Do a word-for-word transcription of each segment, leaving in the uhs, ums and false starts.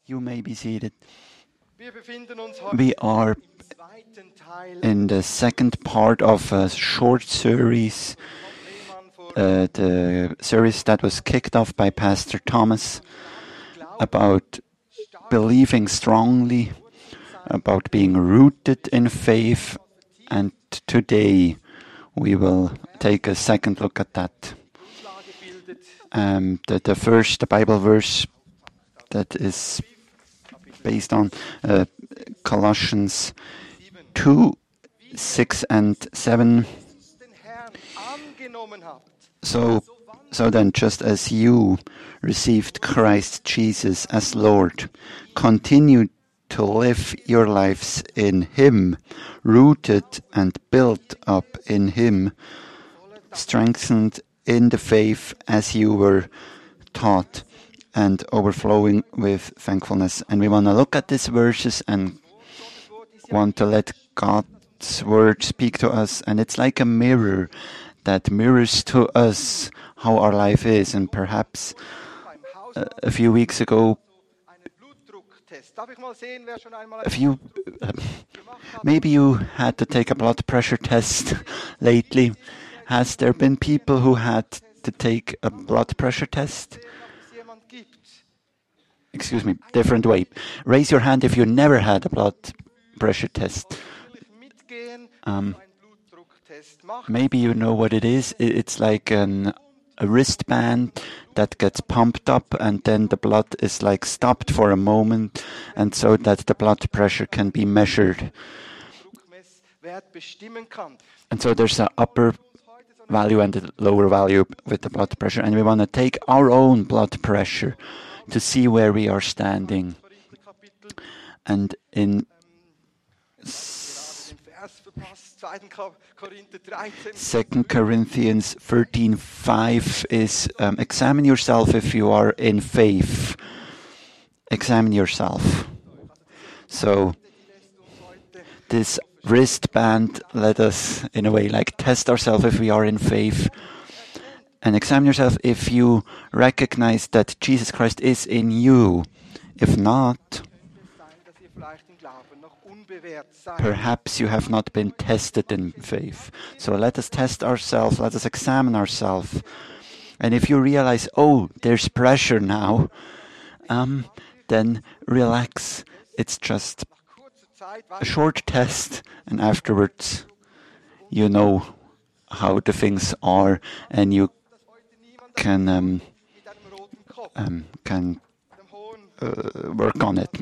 You may be seated. We are in the second part of a short series, uh, the series that was kicked off by Pastor Thomas about believing strongly, about being rooted in faith, and today we will take a second look at that. Um, the, the first the Bible verse that is based on uh, Colossians two, six and seven. So, so then, just as you received Christ Jesus as Lord, continue to live your lives in Him, rooted and built up in Him, strengthened in the faith as you were taught, and overflowing with thankfulness. And we want to look at these verses and want to let God's word speak to us. And it's like a mirror that mirrors to us how our life is. And perhaps uh, a few weeks ago, a few, uh, maybe you had to take a blood pressure test lately. Has there been people who had to take a blood pressure test? Excuse me, different way. Raise your hand if you never had a blood pressure test. Um, maybe you know what it is. It's like an, a wristband that gets pumped up, and then the blood is like stopped for a moment, and so that the blood pressure can be measured. And so there's an upper value and a lower value with the blood pressure, and we want to take our own blood pressure to see where we are standing. And in Second Corinthians thirteen five is um, examine yourself if you are in faith. Examine yourself. So this wristband let us, in a way, like test ourselves if we are in faith. And examine yourself if you recognize that Jesus Christ is in you. If not, perhaps you have not been tested in faith. So let us test ourselves, let us examine ourselves. And if you realize, oh, there's pressure now, um, then relax. It's just a short test, and afterwards you know how the things are, and you can um, um, can uh, work on it.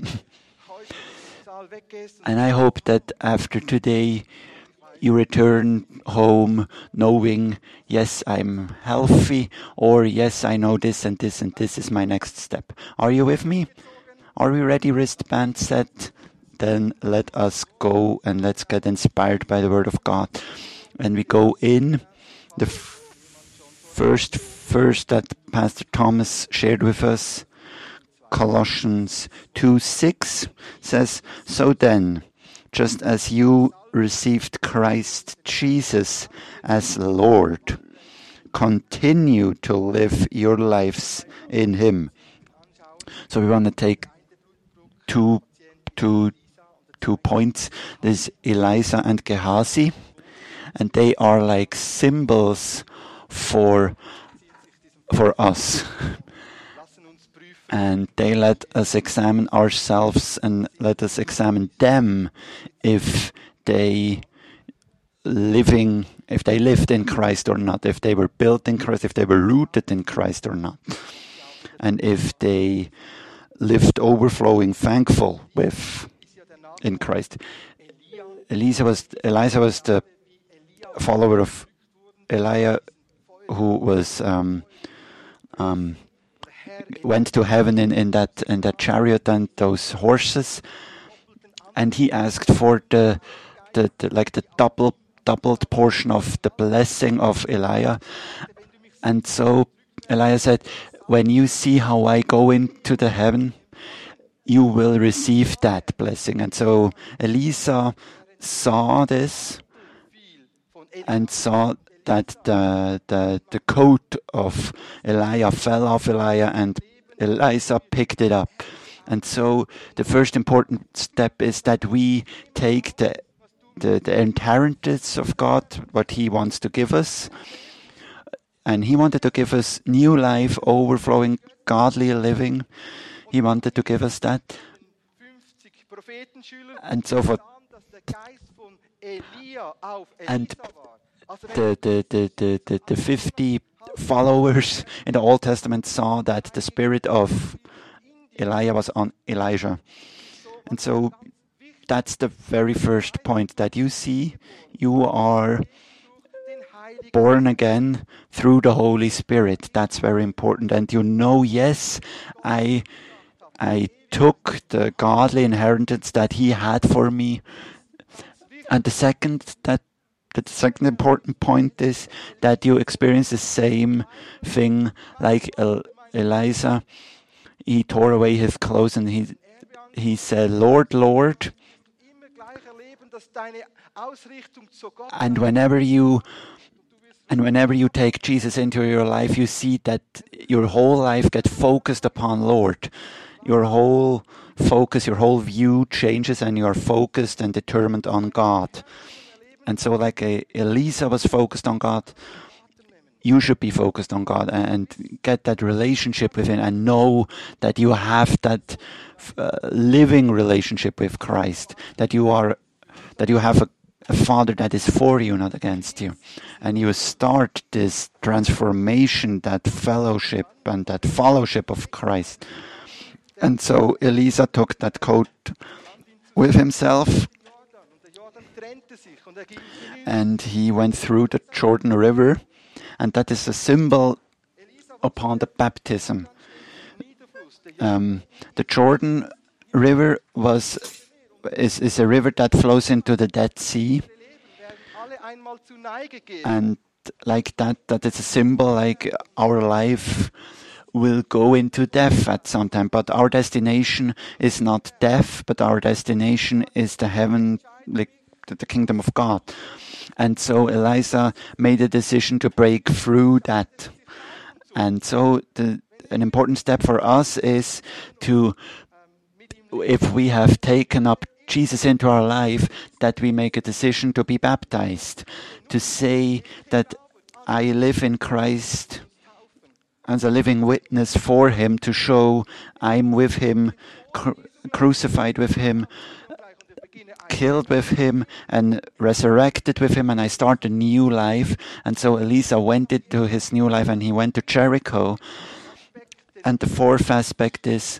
And I hope that after today you return home knowing, yes, I'm healthy, or yes, I know this and this and this is my next step. Are you with me? Are we ready, wristband set? Then let us go and let's get inspired by the Word of God. And we go in the f- first verse that Pastor Thomas shared with us. Colossians two six says, so then, just as you received Christ Jesus as Lord, continue to live your lives in Him. So we want to take two, two, two points. There's Eliza and Gehazi, and they are like symbols for for us. And they let us examine ourselves and let us examine them if they living, if they lived in Christ or not, if they were built in Christ, if they were rooted in Christ or not, and if they lived overflowing, thankful with in Christ. Eliza was Eliza was the follower of Elijah, who was um, um, went to heaven in, in that in that chariot and those horses, and he asked for the the, the like the double doubled portion of the blessing of Elijah. And so Elijah said, when you see how I go into the heaven, you will receive that blessing. And so Eliza saw this and saw that the the the coat of Elijah fell off Elijah, and Eliza picked it up. And so the first important step is that we take the the, the inheritance of God, what He wants to give us. And He wanted to give us new life, overflowing, godly living. He wanted to give us that. And so for and the, the, the, the, the, the fifty followers in the Old Testament saw that the spirit of Elijah was on Elijah. And so that's the very first point that you see. You are born again through the Holy Spirit. That's very important. And you know, yes, I I took the godly inheritance that He had for me. And the second that the second important point is that you experience the same thing like El- Elijah. He tore away his clothes and he he said, Lord, Lord. And whenever you and whenever you take Jesus into your life, you see that your whole life gets focused upon Lord. Your whole focus, your whole view changes, and you are focused and determined on God. And so, like a, Elisa was focused on God, you should be focused on God and get that relationship with Him and know that you have that uh, living relationship with Christ, that you are, that you have a, a Father that is for you, not against you. And you start this transformation, that fellowship and that fellowship of Christ. And so Elisa took that coat with himself and he went through the Jordan River, and that is a symbol upon the baptism. Um, the Jordan River was is, is a river that flows into the Dead Sea, and like that, that is a symbol like our life will go into death at some time, but our destination is not death, but our destination is the heaven, like the kingdom of God. And so Elisa made a decision to break through that. And so the, an important step for us is to, if we have taken up Jesus into our life, that we make a decision to be baptized, to say that I live in Christ as a living witness for Him, to show I'm with Him, cru- crucified with Him, killed with Him, and resurrected with Him, and I start a new life. And so Elisa went into his new life, and he went to Jericho. And the fourth aspect is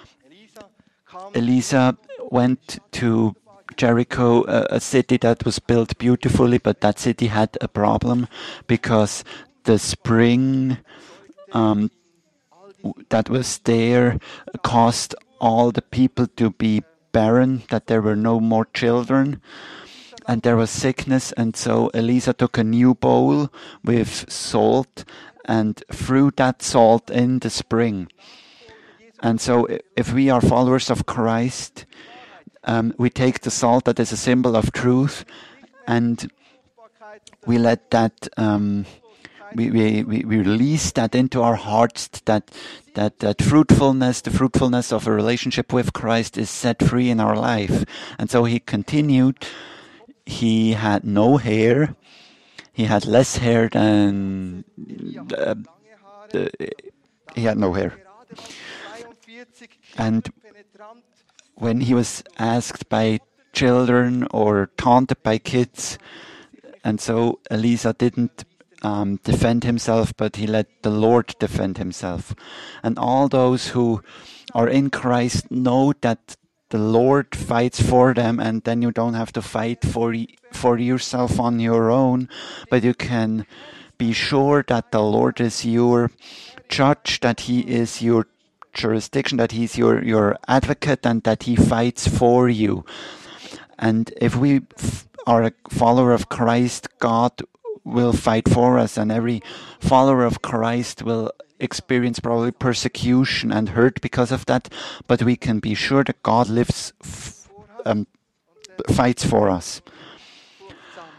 Elisa went to Jericho, a, a city that was built beautifully, but that city had a problem because the spring um, that was there caused all the people to be barren, that there were no more children, and there was sickness. And so Elisa took a new bowl with salt and threw that salt in the spring. And so if we are followers of Christ, um, we take the salt that is a symbol of truth, and we let that um, we, we, we release that into our hearts, that, that that fruitfulness, the fruitfulness of a relationship with Christ is set free in our life. And so he continued. He had no hair. He had less hair than uh, uh, he had no hair. And when he was asked by children or taunted by kids, and so Elisa didn't um, defend himself, but he let the Lord defend himself. And all those who are in Christ know that the Lord fights for them, and then you don't have to fight for for yourself on your own, but you can be sure that the Lord is your judge, that He is your jurisdiction, that He's your, your advocate, and that He fights for you. And if we f- are a follower of Christ, God will fight for us, and every follower of Christ will experience probably persecution and hurt because of that, but we can be sure that God lives, f- um, fights for us.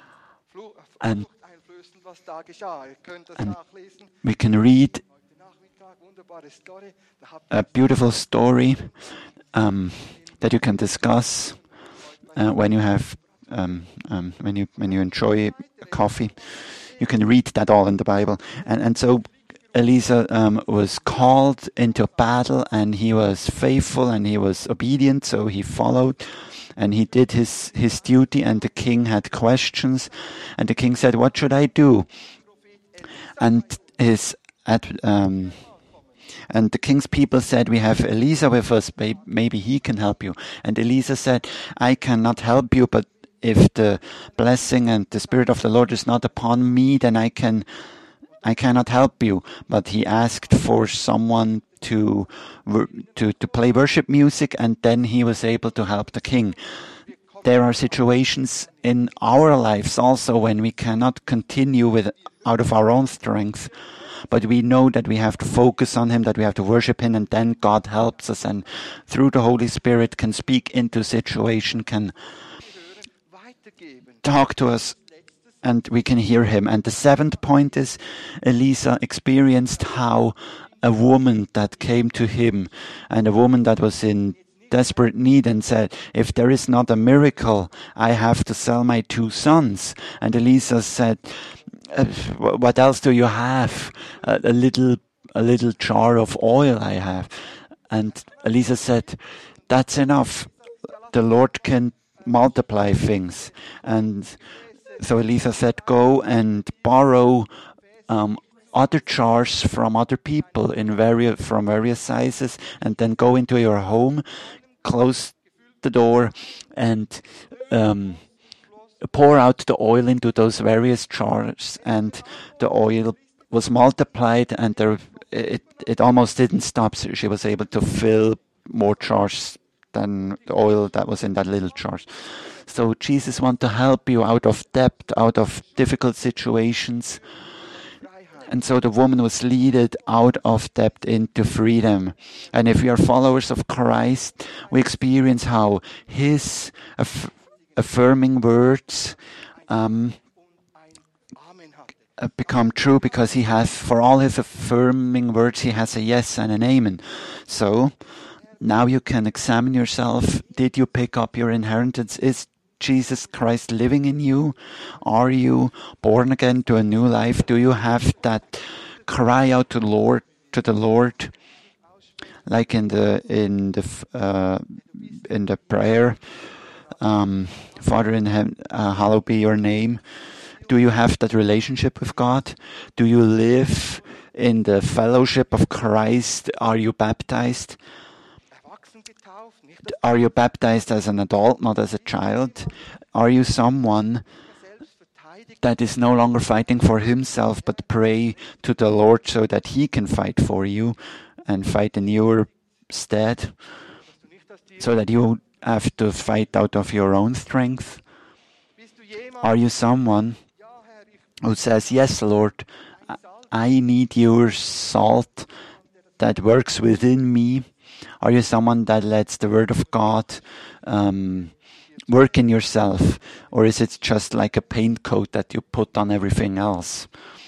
And, and we can read a beautiful story um, that you can discuss uh, when you have um, um, when you when you enjoy coffee. You can read that all in the Bible, and and so Elisa um, was called into battle, and he was faithful and he was obedient, so he followed. And he did his, his duty, and the king had questions. And the king said, "What should I do?" And his um, and the king's people said, "We have Elisa with us. Maybe he can help you." And Elisa said, "I cannot help you, but if the blessing and the Spirit of the Lord is not upon me, then I can, I cannot help you." But he asked for someone to to to play worship music, and then he was able to help the king. There are situations in our lives also when we cannot continue with out of our own strength, but we know that we have to focus on him, that we have to worship him, and then God helps us, and through the Holy Spirit can speak into situation, can talk to us, and we can hear him. And the seventh point is Elisa experienced how a woman that came to him, and a woman that was in desperate need, and said, "If there is not a miracle, I have to sell my two sons." And Elisa said, uh, "What else do you have?" Uh, a little, a little jar of oil I have. And Elisa said, "That's enough. The Lord can multiply things." And so Elisa said, "Go and borrow um, other jars from other people in various from various sizes, and then go into your home, close the door, and um, pour out the oil into those various jars." And the oil was multiplied, and there, it it almost didn't stop. So she was able to fill more jars than the oil that was in that little jar. So Jesus wants to help you out of debt, out of difficult situations. And so the woman was led out of debt into freedom. And if we are followers of Christ, we experience how his aff- affirming words um, become true, because he has, for all his affirming words, he has a yes and an amen. So now you can examine yourself. Did you pick up your inheritance? Is Jesus Christ living in you? Are you born again to a new life? Do you have that cry out to Lord, to the Lord, like in the in the uh, in the prayer, um, Father in heaven, uh, hallowed be your name? Do you have that relationship with God? Do you live in the fellowship of Christ? Are you baptized? Are you baptized as an adult, not as a child? Are you someone that is no longer fighting for himself, but pray to the Lord so that he can fight for you and fight in your stead, so that you have to fight out of your own strength? Are you someone who says, "Yes, Lord, I need your salt that works within me"? Are you someone that lets the Word of God um, work in yourself? Or is it just like a paint coat that you put on everything else?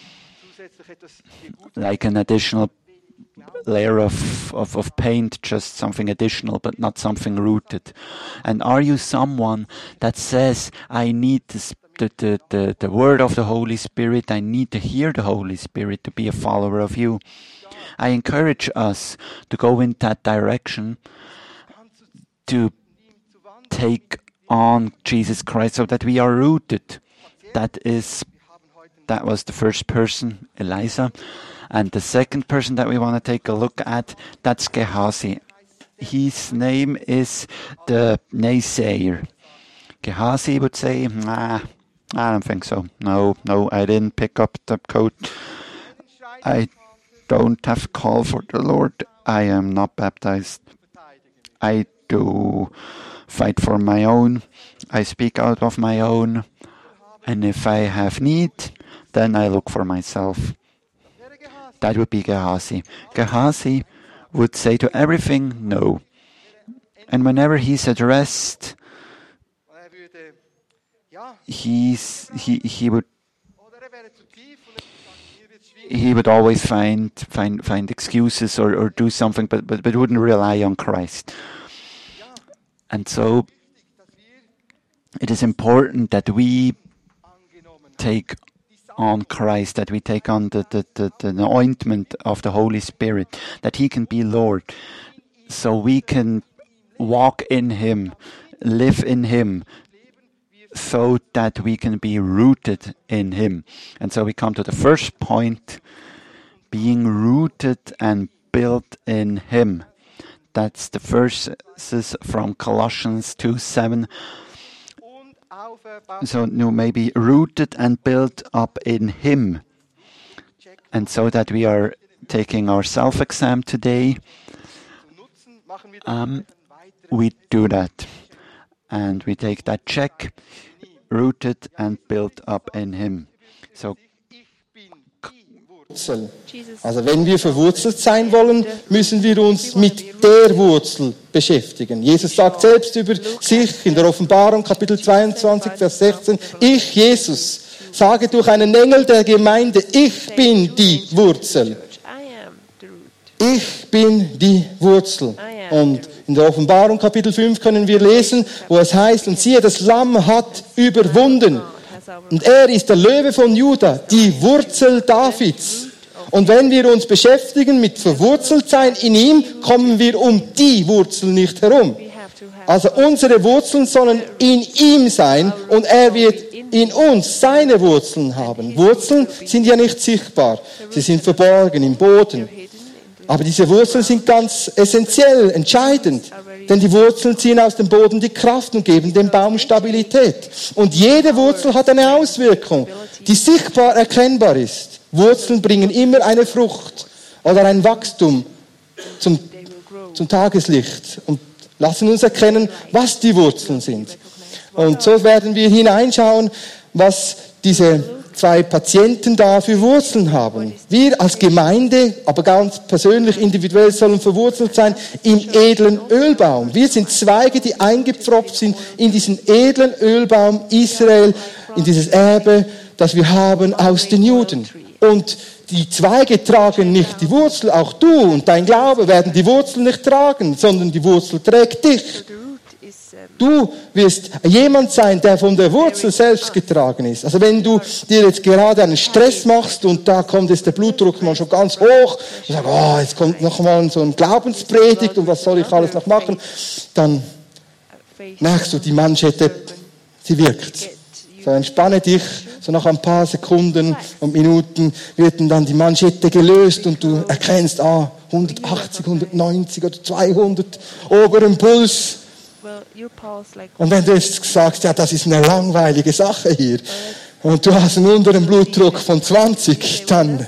Like an additional layer of, of, of paint, just something additional, but not something rooted. And are you someone that says, "I need this, the, the, the, the Word of the Holy Spirit, I need to hear the Holy Spirit to be a follower of you"? I encourage us to go in that direction, to take on Jesus Christ, so that we are rooted. That is, that was the first person, Elisa. And the second person that we want to take a look at, that's Gehazi. His name is the naysayer. Gehazi would say, "Nah, I don't think so. No, no, I didn't pick up the coat. I don't have call for the Lord. I am not baptized. I do fight for my own. I speak out of my own. And if I have need, then I look for myself." That would be Gehazi. Gehazi would say to everything, no. And whenever he's addressed, he's, he, he would he would always find find find excuses or, or do something, but, but but wouldn't rely on Christ. And so it is important that we take on Christ, that we take on the, the, the, the ointment of the Holy Spirit, that He can be Lord, so we can walk in Him, live in Him, so that we can be rooted in Him. And so we come to the first point, being rooted and built in Him. That's the verses from Colossians two seven. So no, maybe rooted and built up in Him. And so that we are taking our self-exam today, um, we do that. And we take that check, rooted and built up in Him. So, also wenn wir verwurzelt sein wollen, müssen wir uns mit der Wurzel beschäftigen. Jesus sagt selbst über sich in der Offenbarung, Kapitel zweiundzwanzig, Vers sechzehn, ich, Jesus, sage durch einen Engel der Gemeinde, ich bin die Wurzel. Ich bin die Wurzel. Und in der Offenbarung, Kapitel fünf, können wir lesen, wo es heißt, und siehe, das Lamm hat überwunden. Und er ist der Löwe von Juda, die Wurzel Davids. Und wenn wir uns beschäftigen mit verwurzelt sein in ihm, kommen wir um die Wurzel nicht herum. Also unsere Wurzeln sollen in ihm sein und er wird in uns seine Wurzeln haben. Wurzeln sind ja nicht sichtbar, sie sind verborgen im Boden. Aber diese Wurzeln sind ganz essentiell, entscheidend. Denn die Wurzeln ziehen aus dem Boden die Kraft und geben dem Baum Stabilität. Und jede Wurzel hat eine Auswirkung, die sichtbar erkennbar ist. Wurzeln bringen immer eine Frucht oder ein Wachstum zum, zum Tageslicht und lassen uns erkennen, was die Wurzeln sind. Und so werden wir hineinschauen, was diese zwei Patienten da für Wurzeln haben. Wir als Gemeinde, aber ganz persönlich, individuell sollen verwurzelt sein im edlen Ölbaum. Wir sind Zweige, die eingepfropft sind in diesen edlen Ölbaum Israel, in dieses Erbe, das wir haben aus den Juden. Und die Zweige tragen nicht die Wurzel, auch du und dein Glaube werden die Wurzel nicht tragen, sondern die Wurzel trägt dich. Du wirst jemand sein, der von der Wurzel selbst getragen ist. Also wenn du dir jetzt gerade einen Stress machst und da kommt jetzt der Blutdruck mal schon ganz hoch und sagst, oh, jetzt kommt noch mal so ein Glaubenspredigt und was soll ich alles noch machen, dann merkst du, die Manschette, sie wirkt. So entspanne dich, so nach ein paar Sekunden und Minuten wird dann die Manschette gelöst und du erkennst, ah, hundertachtzig, hundertneunzig oder zweihundert, oberen Puls. Und wenn du jetzt sagst, ja, das ist eine langweilige Sache hier und du hast einen unteren Blutdruck von zwanzig, dann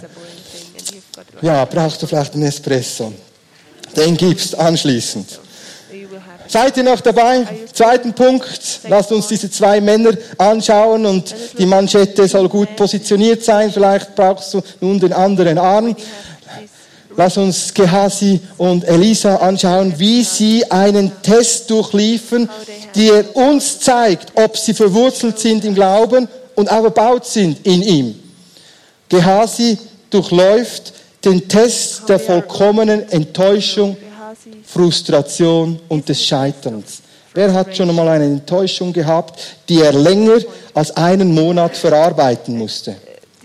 ja, brauchst du vielleicht einen Espresso. Den gibst anschließend. Seid ihr noch dabei? Zweiten Punkt. Lasst uns diese zwei Männer anschauen und die Manschette soll gut positioniert sein. Vielleicht brauchst du nun den anderen Arm. Lass uns Gehasi und Elisa anschauen, wie sie einen Test durchliefen, der uns zeigt, ob sie verwurzelt sind im Glauben und auch erbaut sind in ihm. Gehasi durchläuft den Test der vollkommenen Enttäuschung, Frustration und des Scheiterns. Wer hat schon einmal eine Enttäuschung gehabt, die er länger als einen Monat verarbeiten musste?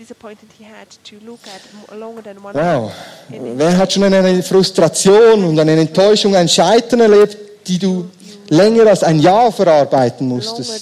Wow. Wer hat schon eine Frustration und eine Enttäuschung, ein Scheitern erlebt, die du länger als ein Jahr verarbeiten musstest?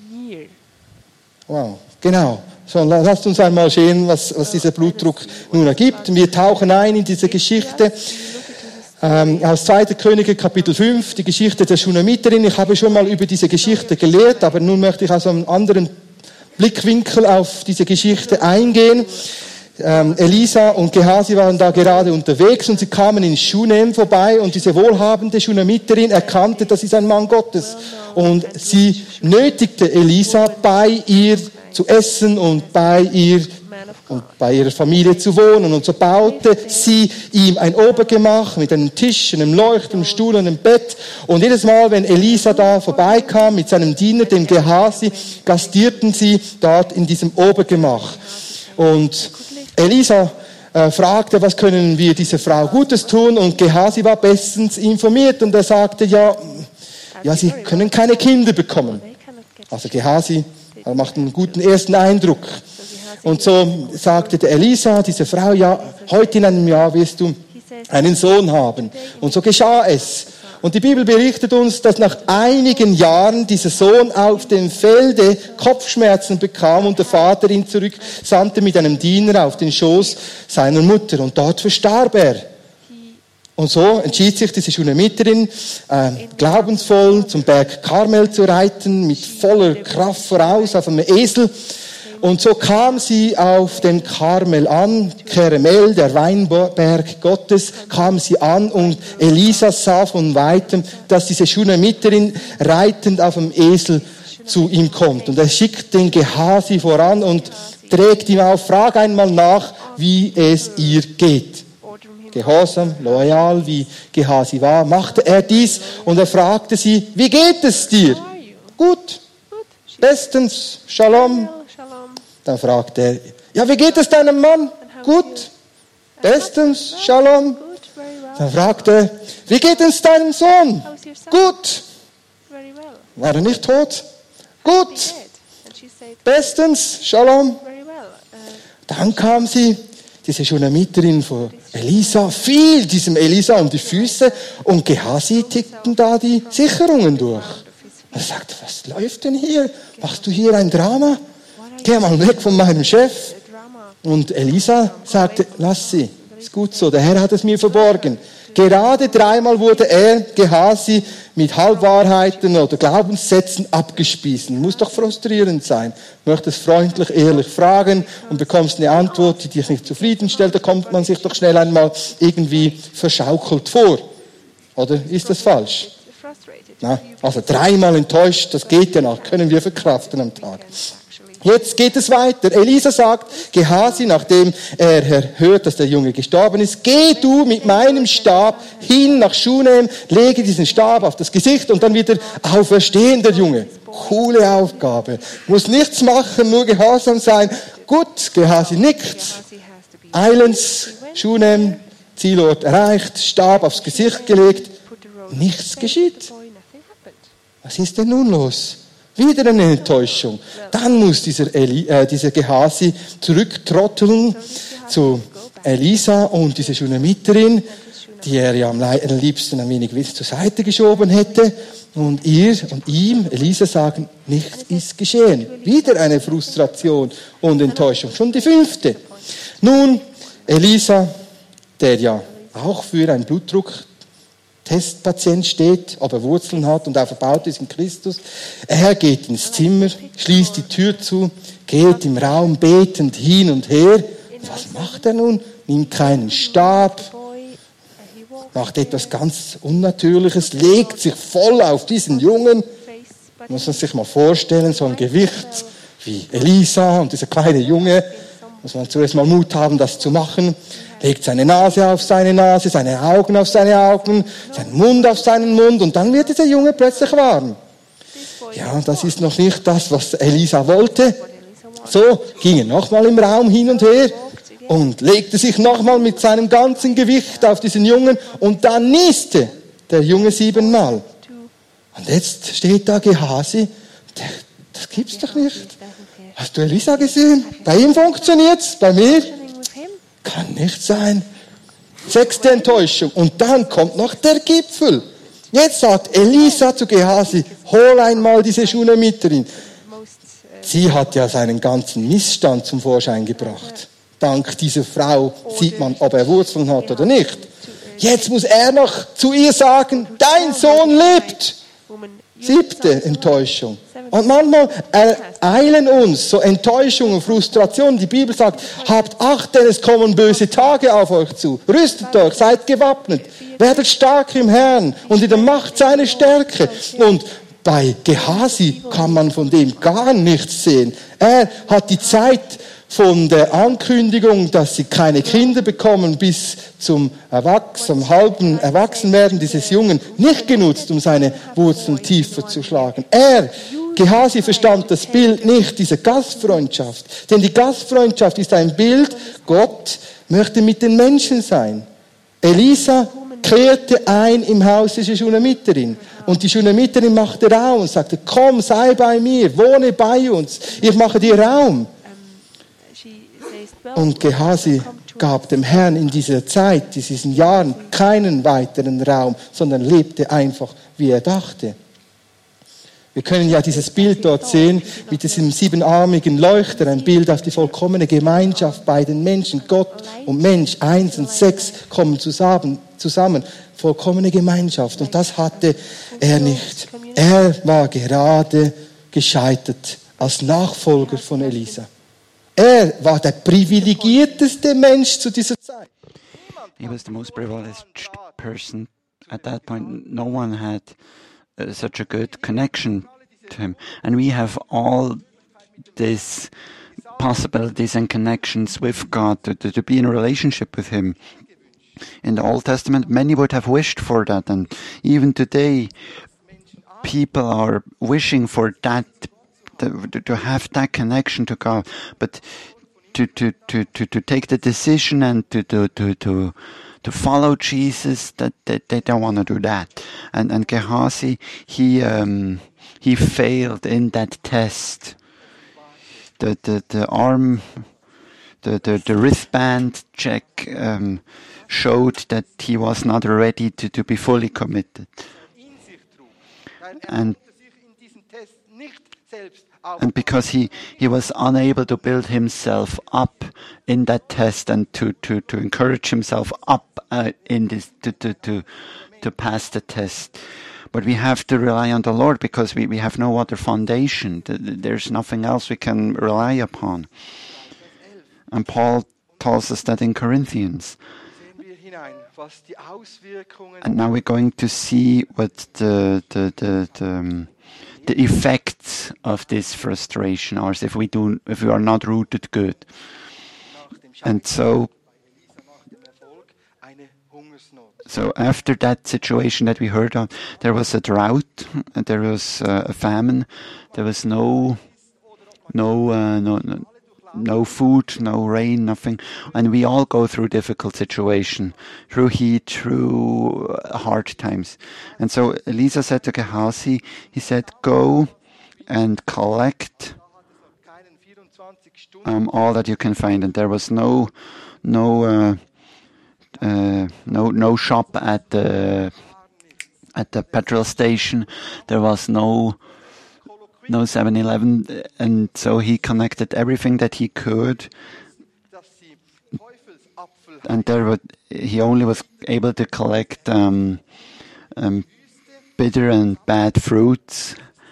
Wow, genau. So, lasst uns einmal sehen, was, was dieser Blutdruck nun ergibt. Wir tauchen ein in diese Geschichte. Ähm, aus zweiter Könige Kapitel fünf, die Geschichte der Schunamiterin. Ich habe schon mal über diese Geschichte gelehrt, aber nun möchte ich aus einem anderen Blickwinkel auf diese Geschichte eingehen. Ähm, Elisa und Gehasi waren da gerade unterwegs und sie kamen in Shunem vorbei und diese wohlhabende Schunamiterin erkannte, das ist ein Mann Gottes. Und sie nötigte Elisa, bei ihr zu essen und bei ihr und bei ihrer Familie zu wohnen. Und so baute sie ihm ein Obergemach mit einem Tisch, einem Leuchter, einem Stuhl und einem Bett. Und jedes Mal, wenn Elisa da vorbeikam mit seinem Diener, dem Gehasi, gastierten sie dort in diesem Obergemach. Und Elisa äh, fragte, was können wir dieser Frau Gutes tun? Und Gehasi war bestens informiert und er sagte, ja, ja, sie können keine Kinder bekommen. Also Gehasi macht einen guten ersten Eindruck. Und so sagte der Elisa, diese Frau, ja, heute in einem Jahr wirst du einen Sohn haben. Und so geschah es. Und die Bibel berichtet uns, dass nach einigen Jahren dieser Sohn auf dem Felde Kopfschmerzen bekam und der Vater ihn zurücksandte mit einem Diener auf den Schoß seiner Mutter. Und dort verstarb er. Und so entschied sich diese Schunemiterin, äh, glaubensvoll zum Berg Karmel zu reiten, mit voller Kraft voraus auf einem Esel. Und so kam sie auf den Karmel an, Keremel, der Weinberg Gottes, kam sie an und Elisa sah von Weitem, dass diese Schunemiterin reitend auf dem Esel zu ihm kommt. Und er schickt den Gehasi voran und trägt ihm auf, frag einmal nach, wie es ihr geht. Gehorsam, loyal, wie Gehasi war, machte er dies und er fragte sie, wie geht es dir? Gut, bestens, Shalom. Dann fragte er, ja, wie geht es deinem Mann? Gut, bestens, Shalom. Dann fragte er, wie geht es deinem Sohn? Gut. War er nicht tot? Gut, bestens, Shalom. Dann kam sie, diese Schunemiterin von Elisa, fiel diesem Elisa um die Füße und Gehasi tickten da die Sicherungen durch. Er sagte, was läuft denn hier? Machst du hier ein Drama? Geh mal weg von meinem Chef. Und Elisa sagte, lass sie, ist gut so, der Herr hat es mir verborgen. Gerade dreimal wurde er, Gehasi, mit Halbwahrheiten oder Glaubenssätzen abgespiesen. Muss doch frustrierend sein. Du möchtest freundlich, ehrlich fragen und bekommst eine Antwort, die dich nicht zufriedenstellt. Da kommt man sich doch schnell einmal irgendwie verschaukelt vor. Oder ist das falsch? Na, also dreimal enttäuscht, das geht ja noch, können wir verkraften am Tag. Jetzt geht es weiter. Elisa sagt, Gehasi, nachdem er hört, dass der Junge gestorben ist, geh du mit meinem Stab hin nach Schunem, lege diesen Stab auf das Gesicht und dann wieder auferstehen, der Junge. Coole Aufgabe. Muss nichts machen, nur gehorsam sein. Gut, Gehasi nickt. Eilends, Schunem, Zielort erreicht, Stab aufs Gesicht gelegt. Nichts geschieht. Was ist denn nun los? Wieder eine Enttäuschung. Dann muss dieser, Eli, äh, dieser Gehasi zurücktrotteln zu Elisa und diese Schunemiterin, die er ja am liebsten ein wenig zur Seite geschoben hätte. Und ihr und ihm, Elisa, sagen, nichts ist geschehen. Wieder eine Frustration und Enttäuschung. Schon die fünfte. Nun, Elisa, der ja auch für einen Blutdruck Testpatient steht, ob er Wurzeln hat und auch verbaut ist in Christus. Er geht ins Zimmer, schließt die Tür zu, geht im Raum betend hin und her. Was macht er nun? Nimmt keinen Stab, macht etwas ganz Unnatürliches, legt sich voll auf diesen Jungen. Muss man sich mal vorstellen, so ein Gewicht wie Elisa und dieser kleine Junge. Muss man zuerst mal Mut haben, das zu machen. Legt seine Nase auf seine Nase, seine Augen auf seine Augen, seinen Mund auf seinen Mund und dann wird dieser Junge plötzlich warm. Ja, das ist noch nicht das, was Elisa wollte. So ging er nochmal im Raum hin und her und legte sich nochmal mit seinem ganzen Gewicht auf diesen Jungen und dann nieste der Junge siebenmal. Und jetzt steht da Gehasi, das gibt's doch nicht. Hast du Elisa gesehen? Bei ihm funktioniert's, bei mir? Kann nicht sein. Sechste Enttäuschung. Und dann kommt noch der Gipfel. Jetzt sagt Elisa zu Gehasi, hol einmal diese Schunemiterin. Sie hat ja seinen ganzen Missstand zum Vorschein gebracht. Dank dieser Frau sieht man, ob er Wurzeln hat oder nicht. Jetzt muss er noch zu ihr sagen, dein Sohn lebt. Siebte Enttäuschung. Und manchmal ereilen uns so Enttäuschungen, Frustrationen. Die Bibel sagt, habt Acht, denn es kommen böse Tage auf euch zu. Rüstet euch, seid gewappnet. Werdet stark im Herrn und in der Macht seiner Stärke. Und bei Gehasi kann man von dem gar nichts sehen. Er hat die Zeit von der Ankündigung, dass sie keine Kinder bekommen, bis zum Erwachs, zum halben Erwachsenwerden dieses Jungen nicht genutzt, um seine Wurzeln tiefer zu schlagen. Er Gehasi verstand das Bild nicht, diese Gastfreundschaft. Denn die Gastfreundschaft ist ein Bild, Gott möchte mit den Menschen sein. Elisa kehrte ein im Haus dieser Schunamiterin. Und die Schunamiterin machte Raum und sagte, komm, sei bei mir, wohne bei uns, ich mache dir Raum. Und Gehasi gab dem Herrn in dieser Zeit, in diesen Jahren, keinen weiteren Raum, sondern lebte einfach, wie er dachte. Wir können ja dieses Bild dort sehen, mit diesem siebenarmigen Leuchter, ein Bild auf die vollkommene Gemeinschaft bei den Menschen. Gott und Mensch, eins und sechs, kommen zusammen, zusammen. Vollkommene Gemeinschaft. Und das hatte er nicht. Er war gerade gescheitert als Nachfolger von Elisa. Er war der privilegierteste Mensch zu dieser Zeit. He was the most privileged person at that point. No one had uh, such a good connection to him. And we have all these possibilities and connections with God to, to, to be in a relationship with him. In the Old Testament, many would have wished for that. And even today, people are wishing for that, to, to have that connection to God. But to, to, to, to, to take the decision and to, to, to, to, to follow Jesus, that, that they don't want to do that. And, and Gehazi, he, um, he failed in that test. The, the, the arm, the, the, the wristband check, um, showed that he was not ready to, to be fully committed. And, and because he, he was unable to build himself up in that test and to, to, to encourage himself up uh, in this to, to, to, to pass the test. But we have to rely on the Lord because we, we have no other foundation. There's nothing else we can rely upon. And Paul tells us that in Corinthians. And now we're going to see what the the the the, um, the effects of this frustration are if we do if we are not rooted good. And so so after that situation that we heard of, there was a drought, and there was uh, a famine, there was no no uh, no. no No food, no rain, nothing. And we all go through difficult situation, through heat, through hard times. And so Elisa said to Gehazi, he said, go and collect um, all that you can find. And there was no, no, uh, uh, no, no shop at the at the petrol station. There was no. No seven eleven, and so he connected everything that he could, and there was, he only was able to collect um, um, bitter and bad fruits,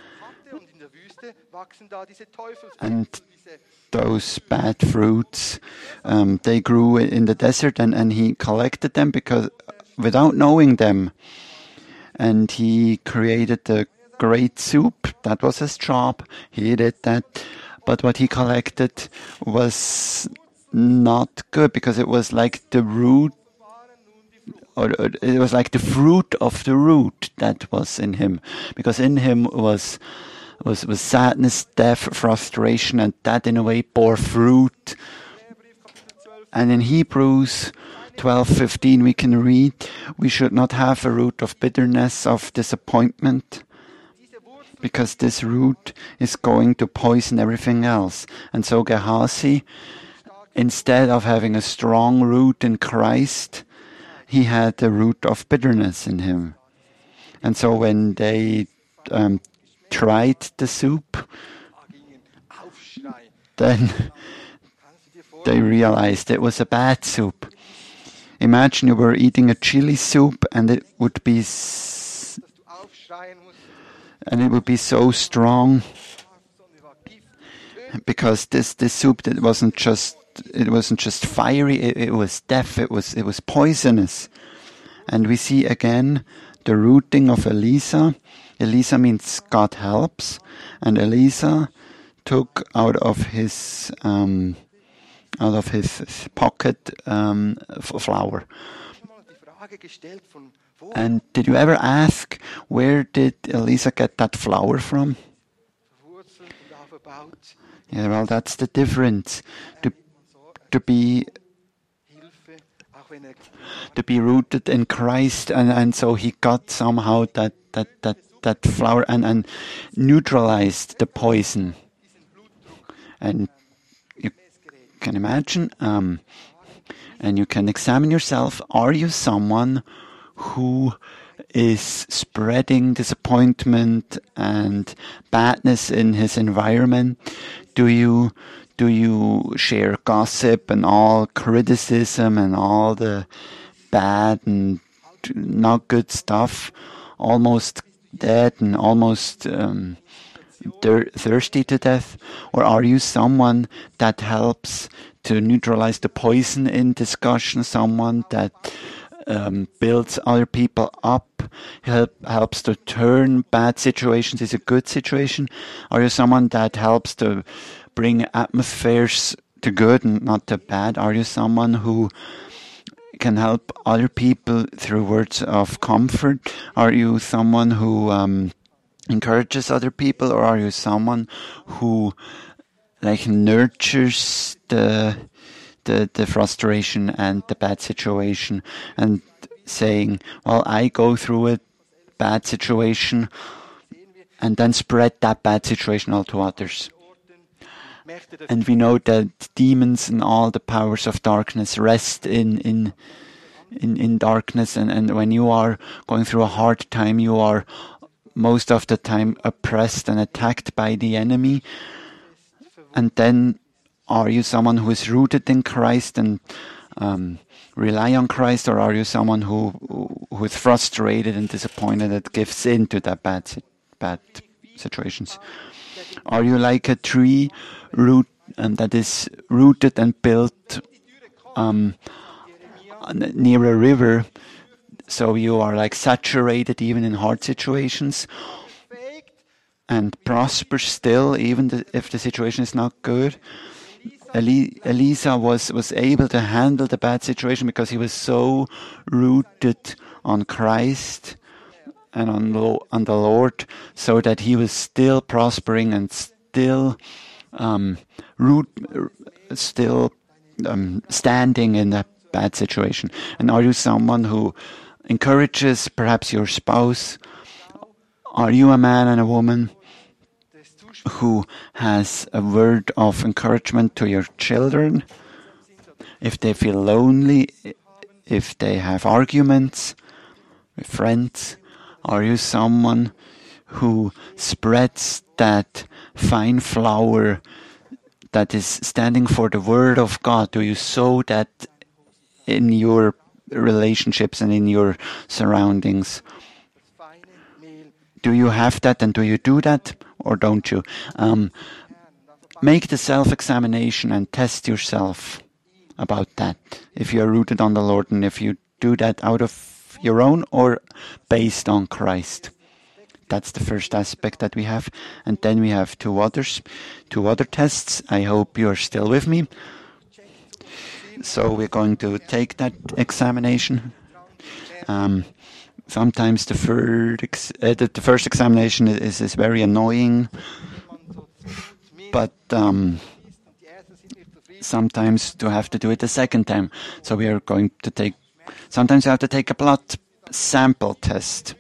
and those bad fruits, um, they grew in the desert, and, and he collected them because without knowing them, and he created the great soup. That was his job. He did that. But what he collected was not good because it was like the root, or, or it was like the fruit of the root that was in him. Because in him was was was sadness, death, frustration, and that in a way bore fruit. And in Hebrews twelve fifteen we can read, we should not have a root of bitterness, of disappointment, because this root is going to poison everything else. And so Gehazi, instead of having a strong root in Christ, he had a root of bitterness in him. And so when they um, tried the soup, then they realized it was a bad soup. Imagine you were eating a chili soup and it would be s- and it would be so strong, because this, this soup, it wasn't just it wasn't just fiery, it, it was death, it was it was poisonous. And we see again the rooting of Elisa. Elisa means God helps, and Elisa took out of his um, out of his pocket um, flour. And did you ever ask, where did Elisa get that flour from? Yeah, well, that's the difference. To to be to be rooted in Christ, and, and so he got somehow that that that that flower and and neutralized the poison. And you can imagine, um, and you can examine yourself. Are you someone who is spreading disappointment and badness in his environment? Do you do you share gossip and all criticism and all the bad and not good stuff, almost dead and almost um, thir- thirsty to death? Or are you someone that helps to neutralize the poison in discussion, someone that Um, builds other people up, help, helps to turn bad situations into a good situation? Are you someone that helps to bring atmospheres to good and not to bad? Are you someone who can help other people through words of comfort? Are you someone who um, encourages other people, or are you someone who like nurtures the The, the frustration and the bad situation, and saying, well, I go through a bad situation, and then spread that bad situation all to others? And we know that demons and all the powers of darkness rest in in in, in darkness, and, and when you are going through a hard time, you are most of the time oppressed and attacked by the enemy. And then are you someone who is rooted in Christ and um, rely on Christ, or are you someone who who is frustrated and disappointed that gives in to that bad bad situations? Are you like a tree root and that is rooted and built um, near a river, so you are like saturated even in hard situations and prosper still even th- if the situation is not good? Eli- Elisa was, was able to handle the bad situation because he was so rooted on Christ and on, lo- on the Lord, so that he was still prospering and still um, root, still um, standing in that bad situation. And are you someone who encourages perhaps your spouse? Are you a man and a woman who has a word of encouragement to your children if they feel lonely, if they have arguments with friends? Are you someone who spreads that fine flower that is standing for the Word of God? Do you sow that in your relationships and in your surroundings? Do you have that, and do you do that, or don't you? Um, make the self-examination and test yourself about that. If you are rooted on the Lord, and if you do that out of your own or based on Christ. That's the first aspect that we have. And then we have two others, two other tests. I hope you're still with me. So we're going to take that examination. Um, Sometimes the first, ex- uh, the, the first examination is, is very annoying, but um, sometimes you have to do it a second time. So we are going to take, sometimes you have to take a blood sample test.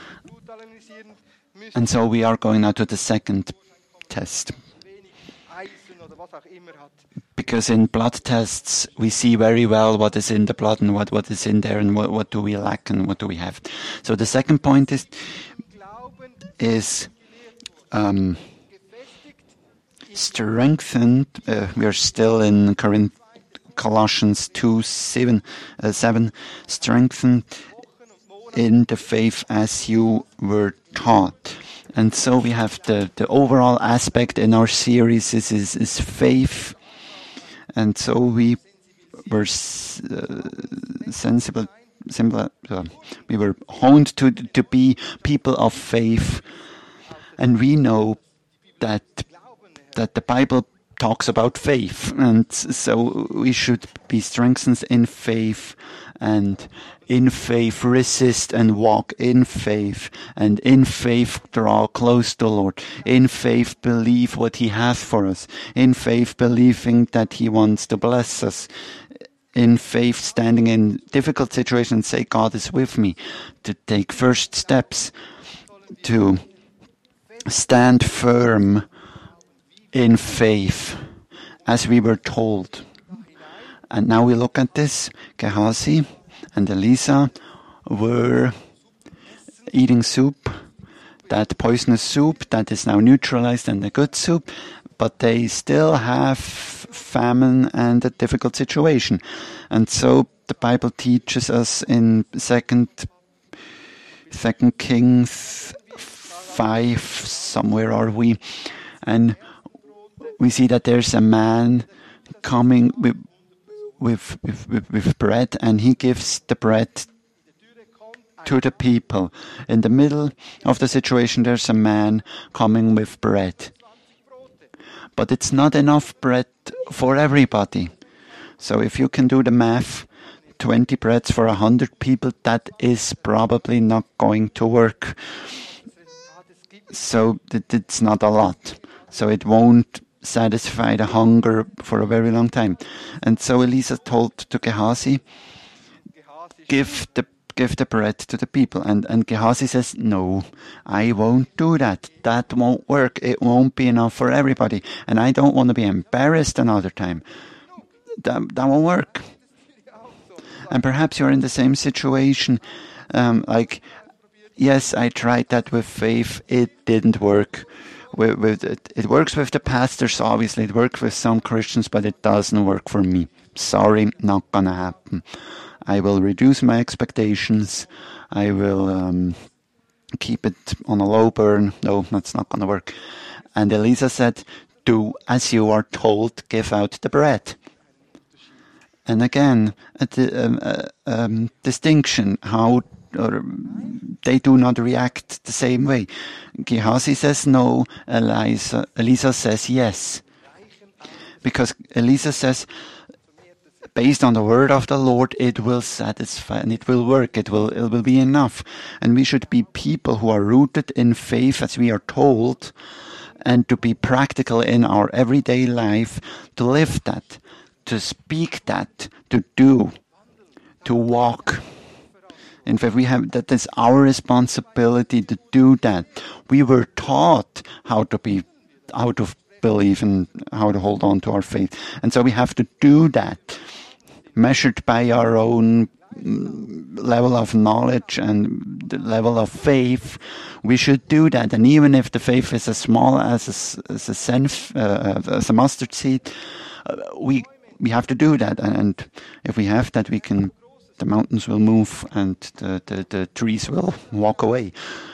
And so we are going now to the second test. Because in blood tests, we see very well what is in the blood and what, what is in there and what, what do we lack and what do we have. So the second point is, is um, strengthened. Uh, we are still in Corinth, Colossians two, seven, uh, seven. Strengthened in the faith as you were taught. And so we have the, the overall aspect in our series is, is, is faith. And so we were uh, sensible, simple, uh, we were honed to to be people of faith, and we know that that the Bible talks about faith, and so we should be strengthened in faith, and in faith resist and walk in faith, and in faith draw close to the Lord, in faith believe what He has for us, in faith believing that He wants to bless us, in faith standing in difficult situations and say, God is with me, to take first steps, to stand firm in faith, as we were told. And now we look at this. Gehazi and Elisa were eating soup, that poisonous soup that is now neutralized in the good soup, but they still have famine and a difficult situation. And so the Bible teaches us in Second, Second Kings five, somewhere are we, and we see that there's a man coming with With, with, with, with bread, and he gives the bread to the people. In the middle of the situation, there's a man coming with bread. But it's not enough bread for everybody. So if you can do the math, twenty breads for one hundred people, that is probably not going to work. So it's not a lot. So it won't satisfy the hunger for a very long time. And so Elisa told to Gehazi, give the give the bread to the people. And, and Gehazi says, no, I won't do that. That won't work. It won't be enough for everybody. And I don't want to be embarrassed another time. That, that won't work. And perhaps you're in the same situation. Um, like, yes, I tried that with faith. It didn't work. With, with it, it works with the pastors, obviously. It works with some Christians, but it doesn't work for me. Sorry, not gonna happen. I will reduce my expectations. I will um, keep it on a low burn. No, that's not gonna work. And Elisa said, do as you are told, give out the bread. And again, a, um, uh, um, distinction, how or they do not react the same way. Gehazi says no, Elisa, Elisa says yes. Because Elisa says, based on the word of the Lord, it will satisfy and it will work, it will, it will be enough. And we should be people who are rooted in faith as we are told, and to be practical in our everyday life, to live that, to speak that, to do, to walk. In fact, we have that is our responsibility to do that. We were taught how to be, how to believe and how to hold on to our faith. And so we have to do that, measured by our own level of knowledge and the level of faith. We should do that. And even if the faith is as small as a, as a, senf, uh, as a mustard seed, uh, we, we have to do that. And if we have that, we can the mountains will move and the, the, the trees will walk away.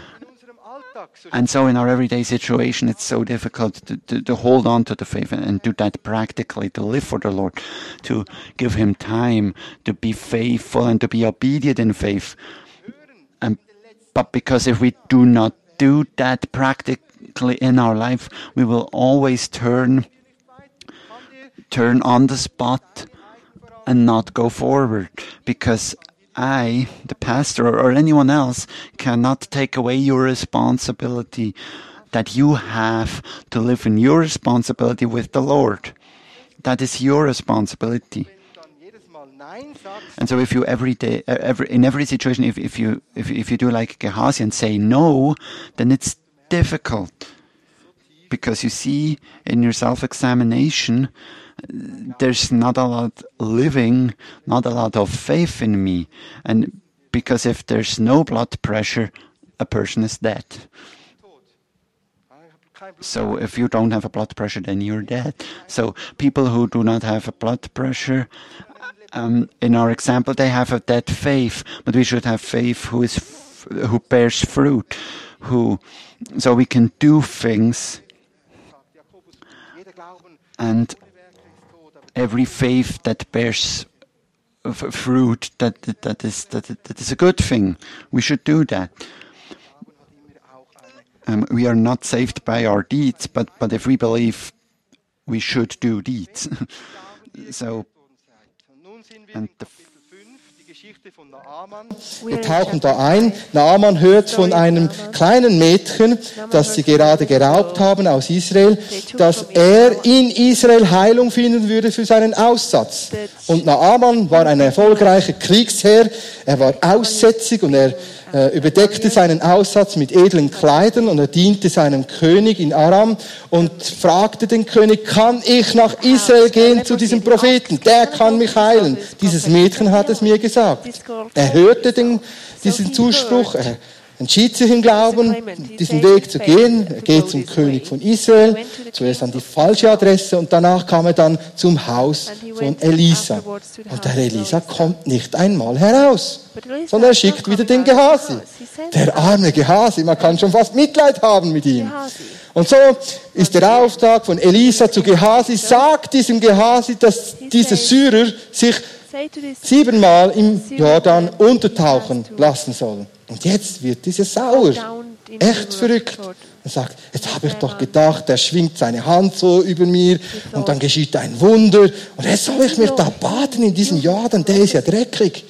And so in our everyday situation, it's so difficult to, to, to hold on to the faith and, and do that practically, to live for the Lord, to give Him time, to be faithful and to be obedient in faith. And, but because if we do not do that practically in our life, we will always turn, turn on the spot and not go forward, because I, the pastor, or anyone else, cannot take away your responsibility that you have to live in your responsibility with the Lord. That is your responsibility. And so if you every day, every, in every situation, if, if you if, if you do like Gehazi and say no, then it's difficult. Because you see in your self-examination, there's not a lot living, not a lot of faith in me. And because if there's no blood pressure, a person is dead. So if you don't have a blood pressure, then you're dead. So people who do not have a blood pressure, um, in our example, they have a dead faith. But we should have faith who is f- who bears fruit, who so we can do things. And every faith that bears f- fruit, that that is that that is a good thing. We should do that. Um, we are not saved by our deeds, but but if we believe we should do deeds. So, and the Wir tauchen da ein. Naaman hört von einem kleinen Mädchen, das sie gerade geraubt haben aus Israel, dass er in Israel Heilung finden würde für seinen Aussatz. Und Naaman war ein erfolgreicher Kriegsherr. Er war aussätzig und er äh, überdeckte seinen Aussatz mit edlen Kleidern und er diente seinem König in Aram und fragte den König, kann ich nach Israel gehen zu diesem Propheten? Der kann mich heilen. Dieses Mädchen hat es mir gesagt. Er hörte den, diesen Zuspruch, er entschied sich im Glauben, diesen Weg zu gehen. Er geht zum König von Israel, zuerst an die falsche Adresse und danach kam er dann zum Haus von Elisa. Und der Elisa kommt nicht einmal heraus, sondern er schickt wieder den Gehasi. Der arme Gehasi, man kann schon fast Mitleid haben mit ihm. Und so ist der Auftrag von Elisa zu Gehasi, sagt diesem Gehasi, dass dieser Syrer sich siebenmal im Jordan untertauchen lassen soll. Und jetzt wird dieser sauer, echt verrückt. Er sagt, jetzt habe ich doch gedacht, er schwingt seine Hand so über mir und dann geschieht ein Wunder. Und jetzt soll ich mich da baden in diesem Jordan, der ist ja dreckig.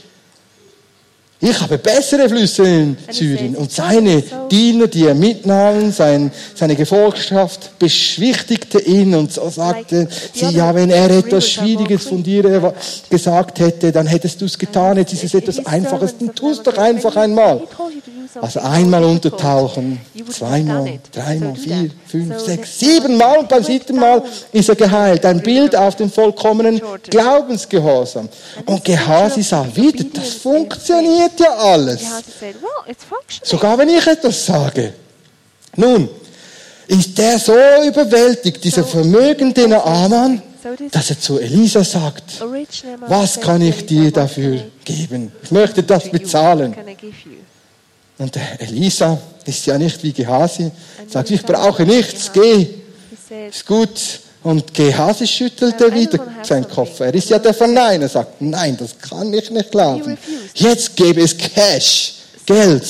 Ich habe bessere Flüsse in Syrien. Und seine Diener, die er mitnahmen, sein, seine Gefolgschaft, beschwichtigte ihn und so sagte sie, ja, wenn er etwas Schwieriges von dir gesagt hätte, dann hättest du es getan. Jetzt ist es etwas Einfaches, dann tu es doch einfach einmal. Also einmal untertauchen, zweimal, dreimal, vier, fünf, sechs, siebenmal und beim siebten Mal ist er geheilt. Ein Bild auf den vollkommenen Glaubensgehorsam. Und Gehasi sah wieder, das funktioniert ja alles. Sogar wenn ich etwas sage. Nun, ist der so überwältigt, dieser vermögende Naaman, dass er zu Elisa sagt, was kann ich dir dafür geben? Ich möchte das bezahlen. Und der Elisa ist ja nicht wie Gehasi, sagt, ich brauche nichts, geh, ist gut. Und Gehasi schüttelte wieder seinen Kopf. Er ist ja der Verneiner, sagt, nein, das kann ich nicht glauben. Jetzt gäbe es Cash, Geld.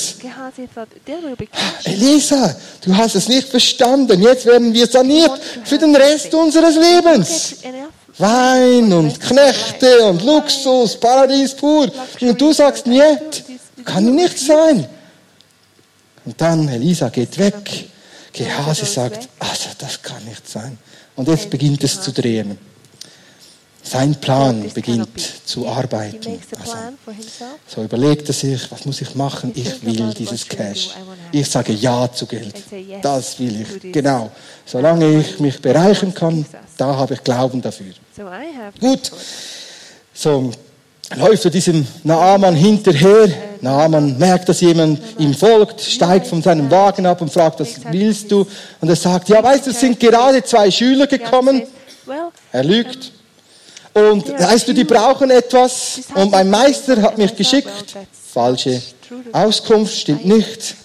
Elisa, du hast es nicht verstanden, jetzt werden wir saniert für den Rest unseres Lebens. Wein und Knechte und Luxus, Paradies pur. Und du sagst, nicht, kann nicht sein. Und dann, Elisa geht weg. Gehasi sagt, also das kann nicht sein. Und jetzt beginnt es zu drehen. Sein Plan beginnt zu arbeiten. Also, so überlegt er sich, was muss ich machen? Ich will dieses Cash. Ich sage Ja zu Geld. Das will ich. Genau. Solange ich mich bereichern kann, da habe ich Glauben dafür. Gut. So läuft er diesem Naaman hinterher. Naaman merkt, dass jemand ihm folgt, steigt von seinem Wagen ab und fragt, was willst du? Und er sagt, ja, weißt du, es sind gerade zwei Schüler gekommen. Er lügt. Und weißt du, die brauchen etwas. Und mein Meister hat mich geschickt. Falsche Auskunft, stimmt nicht.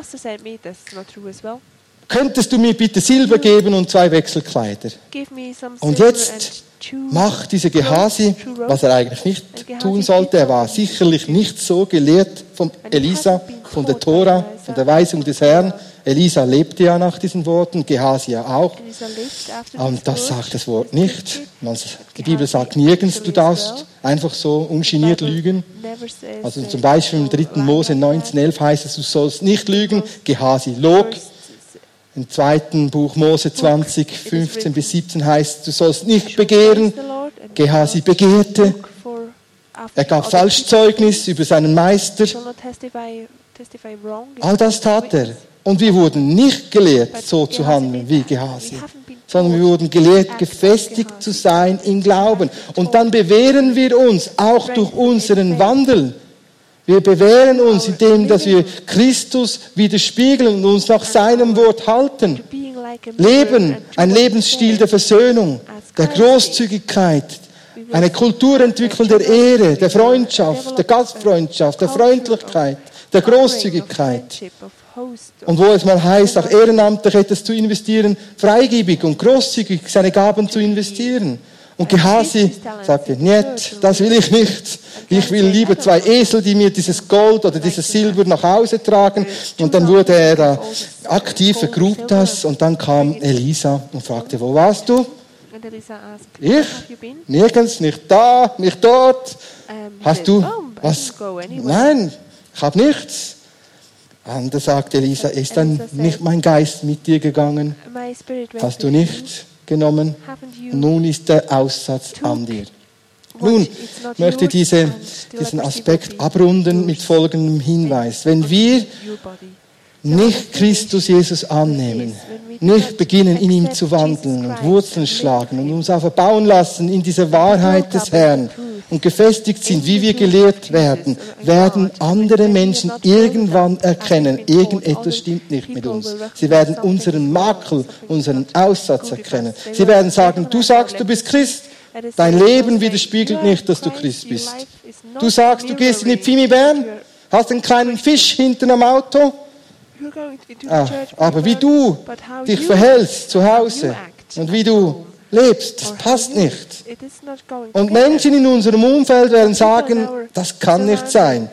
Könntest du mir bitte Silber geben und zwei Wechselkleider? Und jetzt macht dieser Gehasi, was er eigentlich nicht tun sollte. Er war sicherlich nicht so gelehrt von Elisa, von der Tora, von der Weisung des Herrn. Elisa lebte ja nach diesen Worten, Gehasi ja auch. Und das sagt das Wort nicht. Die Bibel sagt nirgends, du darfst einfach so ungeniert lügen. Also zum Beispiel im dritten Mose neunzehn elf heißt es, du sollst nicht lügen. Gehasi log. Im zweiten Buch Mose zwanzig, fünfzehn bis siebzehn heißt, du sollst nicht begehren. Gehasi begehrte. Er gab Falschzeugnis über seinen Meister. All das tat er. Und wir wurden nicht gelehrt, so zu handeln wie Gehasi, sondern wir wurden gelehrt, gefestigt zu sein im Glauben. Und dann bewähren wir uns auch durch unseren Wandel. Wir bewähren uns, indem dass wir Christus widerspiegeln und uns nach seinem Wort halten. Leben, ein Lebensstil der Versöhnung, der Großzügigkeit, eine Kultur entwickeln der Ehre, der Freundschaft, der Gastfreundschaft, der Freundlichkeit, der Großzügigkeit. Und wo es mal heißt, auch ehrenamtlich etwas zu investieren, freigebig und großzügig seine Gaben zu investieren. Und Gehasi sagte, nicht, das will ich nicht. Ich will lieber zwei Esel, die mir dieses Gold oder dieses Silber nach Hause tragen. Und dann wurde er da aktiv, er grub das. Und dann kam Elisa und fragte, wo warst du? Ich? Nirgends, nicht da, nicht dort. Hast du was? Nein, ich habe nichts. Und da sagt Elisa, ist dann nicht mein Geist mit dir gegangen? Hast du nicht genommen? Und nun ist der Aussatz an dir. Nun möchte ich diese, diesen Aspekt abrunden mit folgendem Hinweis. Wenn wir nicht Christus Jesus annehmen, nicht beginnen, in ihm zu wandeln und Wurzeln schlagen und uns auch verbauen lassen in dieser Wahrheit des Herrn und gefestigt sind, wie wir gelehrt werden, werden andere Menschen irgendwann erkennen, irgendetwas stimmt nicht mit uns. Sie werden unseren Makel, unseren Aussatz erkennen. Sie werden sagen, du sagst, du bist Christ, dein Leben widerspiegelt nicht, dass du Christ bist. Du sagst, du gehst in die Pfimi Bern, hast einen kleinen Fisch hinten am Auto, Ah, aber wie du dich verhältst zu Hause und wie du lebst, das passt nicht. Und Menschen in unserem Umfeld werden sagen, das kann nicht sein.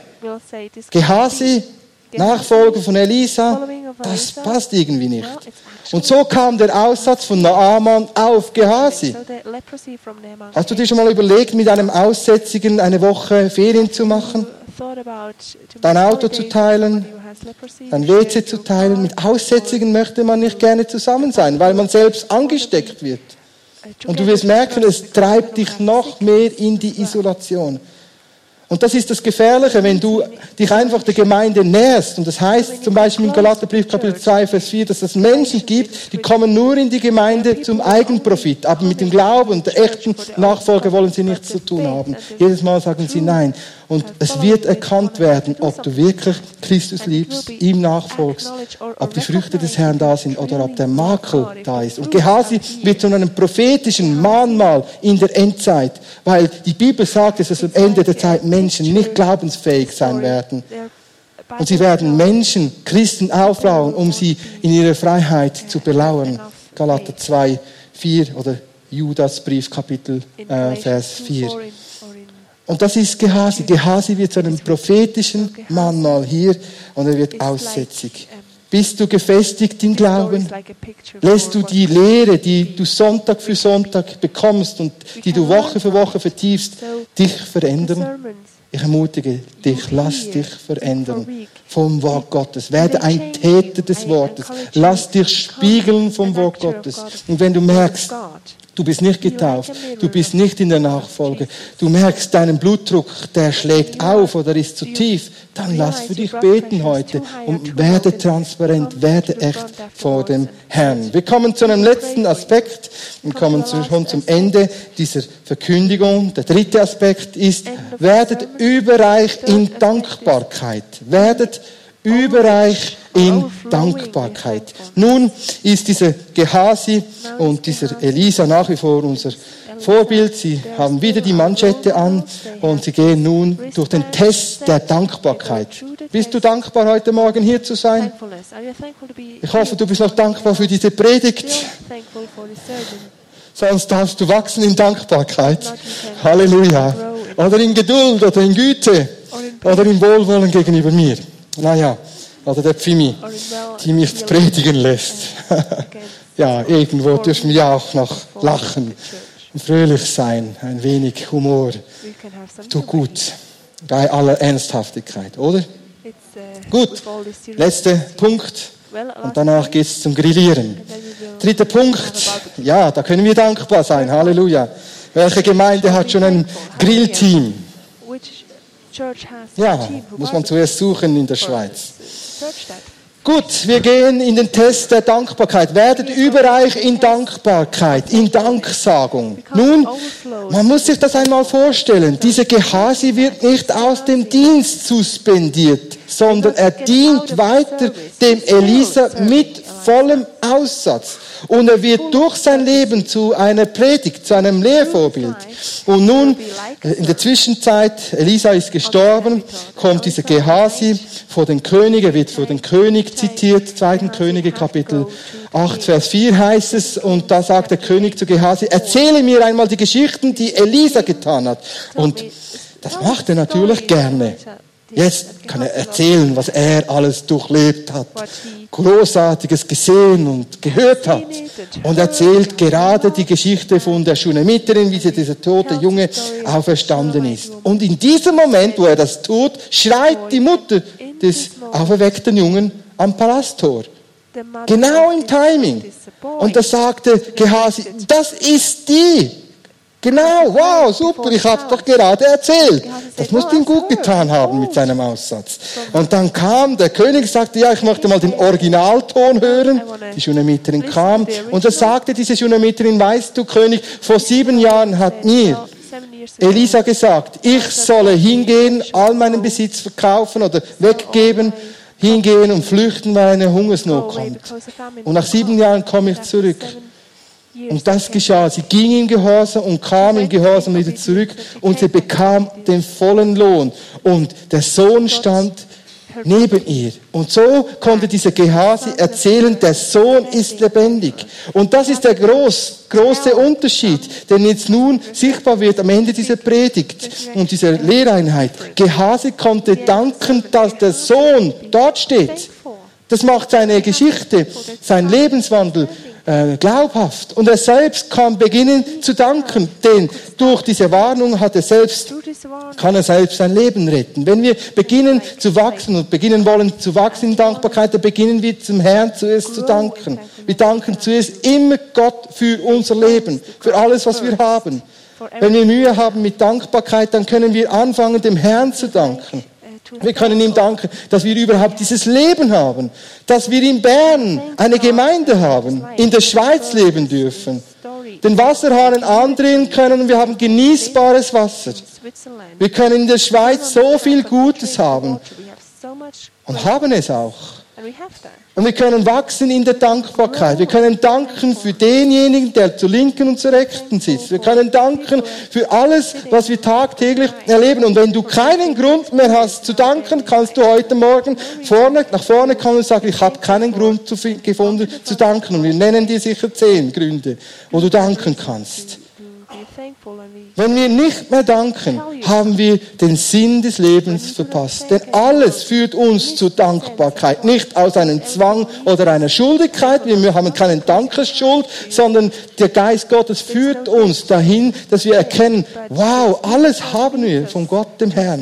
Gehasi, Nachfolger von Elisa, das passt irgendwie nicht. Und so kam der Aussatz von Naaman auf Gehasi. Hast du dir schon mal überlegt, mit einem Aussätzigen eine Woche Ferien zu machen? Dein Auto zu teilen, dein W C zu teilen. Mit Aussätzigen möchte man nicht gerne zusammen sein, weil man selbst angesteckt wird. Und du wirst merken, es treibt dich noch mehr in die Isolation. Und das ist das Gefährliche, wenn du dich einfach der Gemeinde näherst. Und das heißt zum Beispiel im Galaterbrief Kapitel zwei, Vers vier, dass es Menschen gibt, die kommen nur in die Gemeinde zum Eigenprofit. Aber mit dem Glauben und der echten Nachfolge wollen sie nichts zu tun haben. Jedes Mal sagen sie nein. Und es wird erkannt werden, ob du wirklich Christus liebst, ihm nachfolgst, ob die Früchte des Herrn da sind oder ob der Makel da ist. Und Gehasi wird zu einem prophetischen Mahnmal in der Endzeit, weil die Bibel sagt, dass es am Ende der Zeit Menschen nicht glaubensfähig sein werden. Und sie werden Menschen, Christen auflauern, um sie in ihrer Freiheit zu belauern. Galater zwei, vier oder Judasbrief Kapitel äh, Vers vier. Und das ist Gehasi. Gehasi wird zu einem prophetischen Mahnmal hier und er wird aussätzig. Bist du gefestigt im Glauben? Lässt du die Lehre, die du Sonntag für Sonntag bekommst und die du Woche für Woche vertiefst, dich verändern? Ich ermutige dich, lass dich verändern vom Wort Gottes. Werde ein Täter des Wortes. Lass dich spiegeln vom Wort Gottes. Und wenn du merkst, du bist nicht getauft, du bist nicht in der Nachfolge, du merkst, deinen Blutdruck, der schlägt auf oder ist zu tief, dann lass für dich beten heute und werde transparent, werde echt vor dem Herrn. Wir kommen zu einem letzten Aspekt und kommen schon zum Ende dieser Verkündigung. Der dritte Aspekt ist, werdet überreich in Dankbarkeit. Werdet überreich in Dankbarkeit. Nun ist dieser Gehasi und dieser Elisa nach wie vor unser Vorbild. Sie haben wieder die Manschette an und sie gehen nun durch den Test der Dankbarkeit. Bist du dankbar, heute Morgen hier zu sein? Ich hoffe, du bist noch dankbar für diese Predigt. Sonst darfst du wachsen in Dankbarkeit. Halleluja. Oder in Geduld oder in Güte oder in Wohlwollen gegenüber mir. Naja, oder der Pfimi, die mich predigen lässt. Ja, irgendwo dürfen wir auch noch lachen und fröhlich sein. Ein wenig Humor tut gut. Bei aller Ernsthaftigkeit, oder? Gut, letzter Punkt. Und danach geht es zum Grillieren. Dritter Punkt. Ja, da können wir dankbar sein. Halleluja. Welche Gemeinde hat schon ein Grillteam? Ja, muss man zuerst suchen in der Schweiz. Gut, wir gehen in den Test der Dankbarkeit. Werdet überreich in Dankbarkeit, in Danksagung. Nun, man muss sich das einmal vorstellen. Dieser Gehasi wird nicht aus dem Dienst suspendiert, sondern er dient weiter dem Elisa mit vollem Aussatz. Und er wird durch sein Leben zu einer Predigt, zu einem Lehrvorbild. Und nun, in der Zwischenzeit, Elisa ist gestorben, kommt dieser Gehasi vor den König, er wird vor den König zitiert, zweiten Könige, Kapitel acht, Vers vier heißt es, und da sagt der König zu Gehasi, erzähle mir einmal die Geschichten, die Elisa getan hat. Und das macht er natürlich gerne. Jetzt kann er erzählen, was er alles durchlebt hat, Großartiges gesehen und gehört hat. Und erzählt gerade die Geschichte von der Schunemiterin, wie sie dieser tote Junge auferstanden ist. Und in diesem Moment, wo er das tut, schreit die Mutter des auferweckten Jungen am Palasttor. Genau im Timing. Und da sagte Gehasi, das ist die. Genau, wow, super, ich habe doch gerade erzählt. Das muss ihm gut getan haben mit seinem Aussatz. Und dann kam der König, sagte, ja, ich möchte mal den Originalton hören. Die Schunemiterin kam und da sagte diese Schunemiterin, weißt du, König, vor sieben Jahren hat mir Elisa gesagt, ich solle hingehen, all meinen Besitz verkaufen oder weggeben, hingehen und flüchten, weil eine Hungersnot kommt. Und nach sieben Jahren komme ich zurück. Und das geschah. Sie ging im Gehorsam und kam im Gehorsam wieder zurück und sie bekam den vollen Lohn. Und der Sohn stand neben ihr. Und so konnte dieser Gehasi erzählen, der Sohn ist lebendig. Und das ist der groß, große Unterschied, der jetzt nun sichtbar wird am Ende dieser Predigt und dieser Lehreinheit. Gehasi konnte danken, dass der Sohn dort steht. Das macht seine Geschichte, sein Lebenswandel äh, glaubhaft. Und er selbst kann beginnen zu danken, denn durch diese Warnung hat er selbst, kann er selbst sein Leben retten. Wenn wir beginnen zu wachsen und beginnen wollen zu wachsen in Dankbarkeit, dann beginnen wir zum Herrn zuerst zu danken. Wir danken zuerst immer Gott für unser Leben, für alles, was wir haben. Wenn wir Mühe haben mit Dankbarkeit, dann können wir anfangen, dem Herrn zu danken. Wir können ihm danken, dass wir überhaupt dieses Leben haben, dass wir in Bern eine Gemeinde haben, in der Schweiz leben dürfen, den Wasserhahn andrehen können und wir haben genießbares Wasser. Wir können in der Schweiz so viel Gutes haben und haben es auch. Und wir können wachsen in der Dankbarkeit. Wir können danken für denjenigen, der zur Linken und zur Rechten sitzt. Wir können danken für alles, was wir tagtäglich erleben. Und wenn du keinen Grund mehr hast zu danken, kannst du heute Morgen vorne, nach vorne kommen und sagen, ich habe keinen Grund zu, gefunden zu danken. Und wir nennen dir sicher zehn Gründe, wo du danken kannst. Wenn wir nicht mehr danken, haben wir den Sinn des Lebens verpasst. Denn alles führt uns zur Dankbarkeit. Nicht aus einem Zwang oder einer Schuldigkeit. Wir haben keine Dankesschuld, sondern der Geist Gottes führt uns dahin, dass wir erkennen, wow, alles haben wir von Gott, dem Herrn.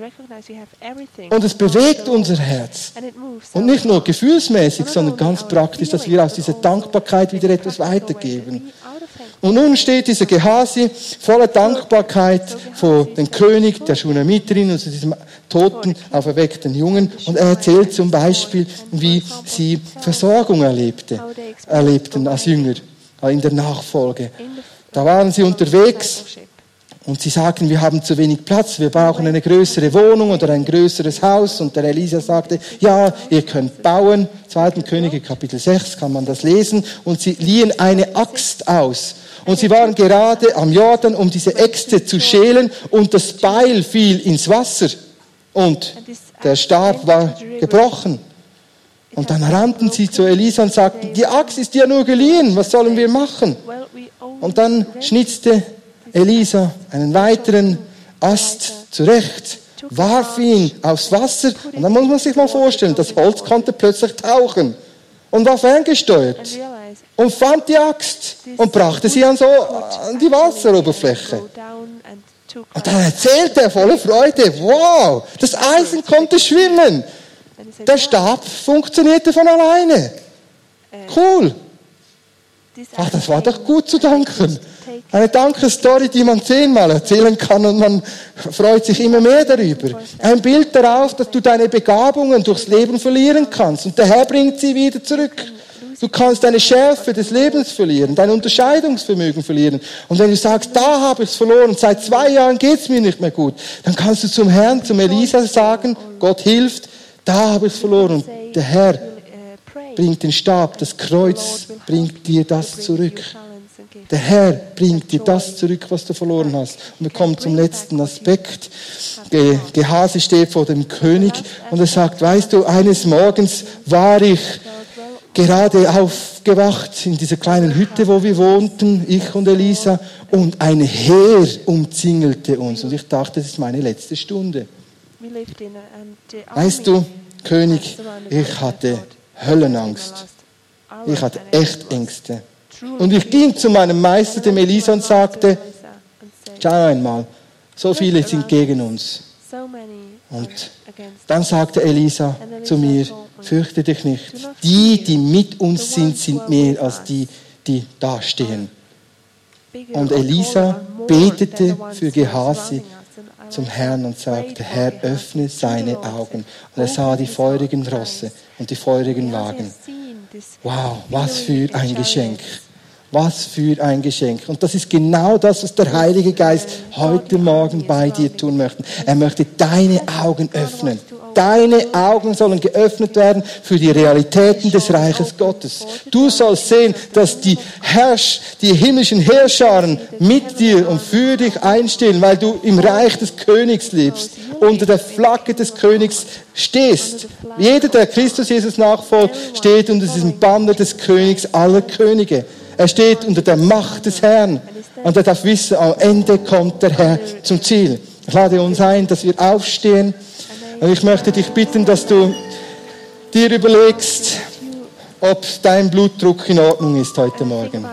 Und es bewegt unser Herz. Und nicht nur gefühlsmäßig, sondern ganz praktisch, dass wir aus dieser Dankbarkeit wieder etwas weitergeben. Und nun steht dieser Gehasi voller Dankbarkeit vor dem König, der Schunemiterin, also diesem toten, auferweckten Jungen. Und er erzählt zum Beispiel, wie sie Versorgung erlebte, erlebten als Jünger in der Nachfolge. Da waren sie unterwegs und sie sagten, wir haben zu wenig Platz, wir brauchen eine größere Wohnung oder ein größeres Haus. Und der Elisa sagte, ja, ihr könnt bauen. zweiten Könige, Kapitel sechs, kann man das lesen. Und sie liehen eine Axt aus. Und sie waren gerade am Jordan, um diese Äxte zu schälen, und das Beil fiel ins Wasser. Und der Stab war gebrochen. Und dann rannten sie zu Elisa und sagten, die Axt ist ja nur geliehen, was sollen wir machen? Und dann schnitzte Elisa einen weiteren Ast zurecht, warf ihn aufs Wasser, und dann muss man sich mal vorstellen, das Holz konnte plötzlich tauchen und war ferngesteuert. Und fand die Axt und brachte sie an so an die Wasseroberfläche. Und dann erzählte er voller Freude, wow, das Eisen konnte schwimmen. Der Stab funktionierte von alleine. Cool. Ach, das war doch gut zu danken. Eine Dankesstory, die man zehnmal erzählen kann und man freut sich immer mehr darüber. Ein Bild darauf, dass du deine Begabungen durchs Leben verlieren kannst und der Herr bringt sie wieder zurück. Du kannst deine Schärfe des Lebens verlieren, dein Unterscheidungsvermögen verlieren. Und wenn du sagst, da habe ich es verloren, seit zwei Jahren geht es mir nicht mehr gut, dann kannst du zum Herrn, zum Elisa sagen, Gott hilft, da habe ich es verloren. Und der Herr bringt den Stab, das Kreuz bringt dir das zurück. Der Herr bringt dir das zurück, was du verloren hast. Und wir kommen zum letzten Aspekt. Gehasi steht vor dem König und er sagt, weißt du, eines Morgens war ich gerade aufgewacht in dieser kleinen Hütte, wo wir wohnten, ich und Elisa, und ein Heer umzingelte uns. Und ich dachte, das ist meine letzte Stunde. Weißt du, König, ich hatte Höllenangst. Ich hatte echt Ängste. Und ich ging zu meinem Meister, dem Elisa, und sagte, schau einmal, so viele sind gegen uns. Und dann sagte Elisa zu mir, fürchte dich nicht. Die, die mit uns sind, sind mehr als die, die dastehen. Und Elisa betete für Gehasi zum Herrn und sagte, Herr, öffne seine Augen. Und er sah die feurigen Rosse und die feurigen Wagen. Wow, was für ein Geschenk. Was für ein Geschenk. Und das ist genau das, was der Heilige Geist heute Morgen bei dir tun möchte. Er möchte deine Augen öffnen. Deine Augen sollen geöffnet werden für die Realitäten des Reiches Gottes. Du sollst sehen, dass die Herrsch, die himmlischen Heerscharen mit dir und für dich einstehen, weil du im Reich des Königs lebst, unter der Flagge des Königs stehst. Jeder, der Christus Jesus nachfolgt, steht unter diesem Banner des Königs aller Könige. Er steht unter der Macht des Herrn und er darf wissen, am Ende kommt der Herr zum Ziel. Ich lade uns ein, dass wir aufstehen und ich möchte dich bitten, dass du dir überlegst, ob dein Blutdruck in Ordnung ist heute Morgen.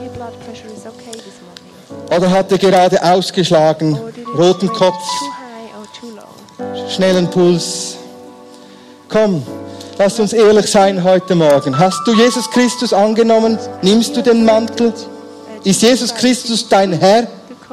Oder hat er gerade ausgeschlagen, roten Kopf, schnellen Puls. Komm. Lass uns ehrlich sein heute Morgen. Hast du Jesus Christus angenommen? Nimmst du den Mantel? Ist Jesus Christus dein Herr?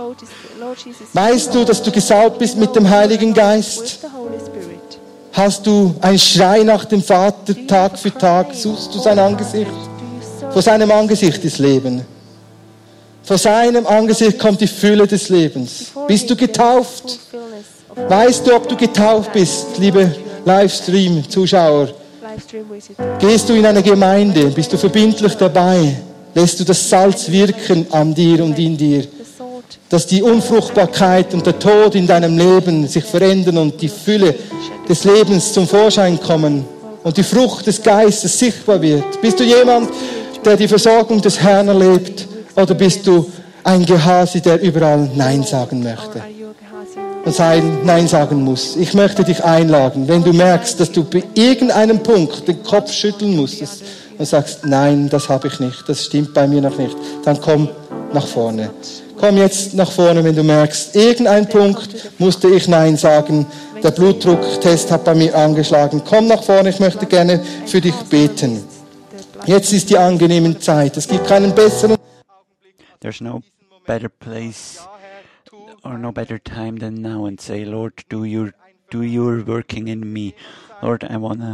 Weißt du, dass du gesalbt bist mit dem Heiligen Geist? Hast du einen Schrei nach dem Vater Tag für Tag? Suchst du sein Angesicht? Vor seinem Angesicht ist Leben. Vor seinem Angesicht kommt die Fülle des Lebens. Bist du getauft? Weißt du, ob du getauft bist, liebe Livestream-Zuschauer? Gehst du in eine Gemeinde? Bist du verbindlich dabei? Lässt du das Salz wirken an dir und in dir? Dass die Unfruchtbarkeit und der Tod in deinem Leben sich verändern und die Fülle des Lebens zum Vorschein kommen und die Frucht des Geistes sichtbar wird. Bist du jemand, der die Versorgung des Herrn erlebt? Oder bist du ein Gehasi, der überall Nein sagen möchte? Und sein Nein sagen muss. Ich möchte dich einladen, wenn du merkst, dass du bei irgendeinem Punkt den Kopf schütteln musstest und sagst, nein, das habe ich nicht, das stimmt bei mir noch nicht, dann komm nach vorne. Komm jetzt nach vorne, wenn du merkst, irgendein Punkt musste ich Nein sagen, der Blutdrucktest hat bei mir angeschlagen. Komm nach vorne, ich möchte gerne für dich beten. Jetzt ist die angenehme Zeit, es gibt keinen besseren. There's no better place or no better time than now, and say, Lord, do your do your working in me. Lord, I wanna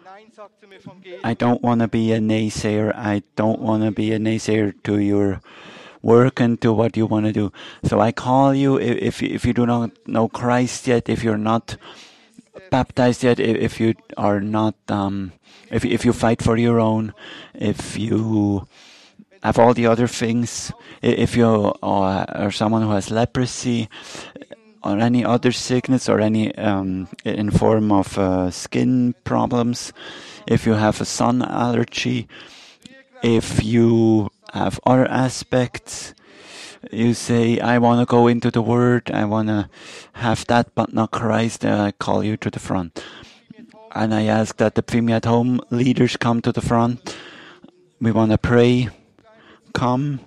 I don't wanna be a naysayer. I don't wanna be a naysayer to your work and to what you wanna do. So I call you, if if you do not know Christ yet, if you're not baptized yet, if you are not um if if you fight for your own, if you have all the other things, if you are someone who has leprosy or any other sickness or any um, in form of uh, skin problems, if you have a sun allergy, if you have other aspects, you say, I want to go into the Word, I want to have that but not Christ, and I call you to the front. And I ask that the Pfimi at Home leaders come to the front. We want to pray. Come,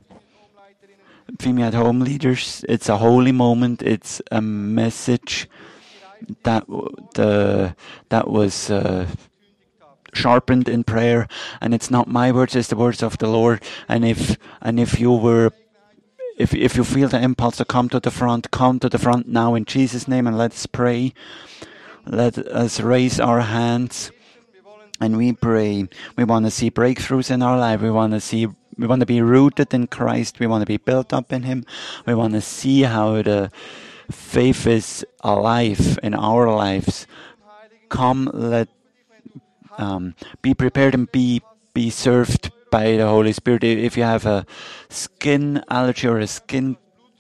Pfimi at Home leaders. It's a holy moment. It's a message that the that was uh, sharpened in prayer, and it's not my words; it's the words of the Lord. And if and if you were, if if you feel the impulse to come to the front, come to the front now in Jesus' name, and let's pray. Let us raise our hands, and we pray. We want to see breakthroughs in our life. We want to see. We want to be rooted in Christ. We want to be built up in Him. We want to see how the faith is alive in our lives. Come, let um, be prepared and be be served by the Holy Spirit. If you have a skin allergy or a skin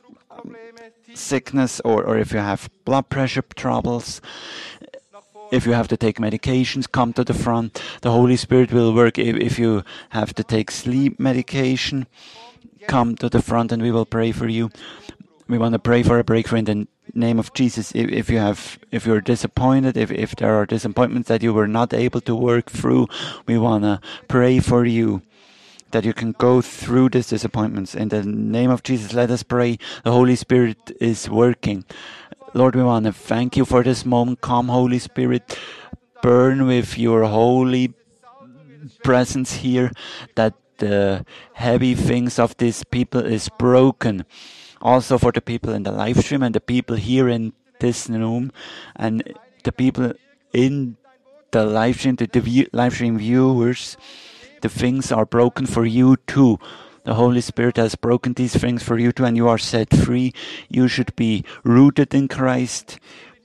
sickness, or, or if you have blood pressure troubles, if you have to take medications, come to the front. The Holy Spirit will work. If, if you have to take sleep medication, come to the front and we will pray for you. We want to pray for a breakthrough in the name of Jesus. If, if you have, if you're disappointed, if, if there are disappointments that you were not able to work through, we want to pray for you that you can go through these disappointments. In the name of Jesus, let us pray. The Holy Spirit is working. Lord, we want to thank you for this moment. Come, Holy Spirit, burn with your holy presence here, that the heavy things of these people is broken. Also for the people in the live stream and the people here in this room and the people in the live stream, the, the view, live stream viewers, the things are broken for you too. The Holy Spirit has broken these things for you too, and you are set free. You should be rooted in Christ.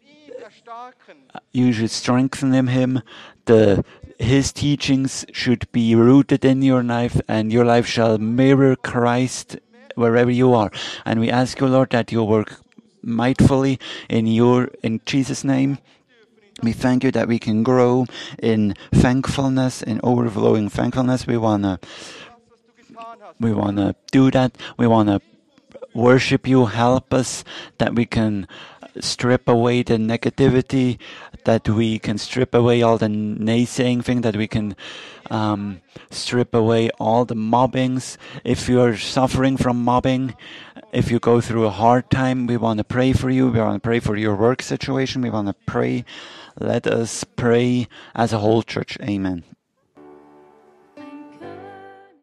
You should strengthen in Him. The His teachings should be rooted in your life, and your life shall mirror Christ wherever you are. And we ask you, Lord, that you work mightfully in your in Jesus' name. We thank you that we can grow in thankfulness, in overflowing thankfulness. We wanna, we wanna do that. We wanna worship you. Help us that we can strip away the negativity, that we can strip away all the naysaying thing, that we can um, strip away all the mobbings. If you are suffering from mobbing, if you go through a hard time, we want to pray for you. We want to pray for your work situation. We want to pray. Let us pray as a whole church. Amen.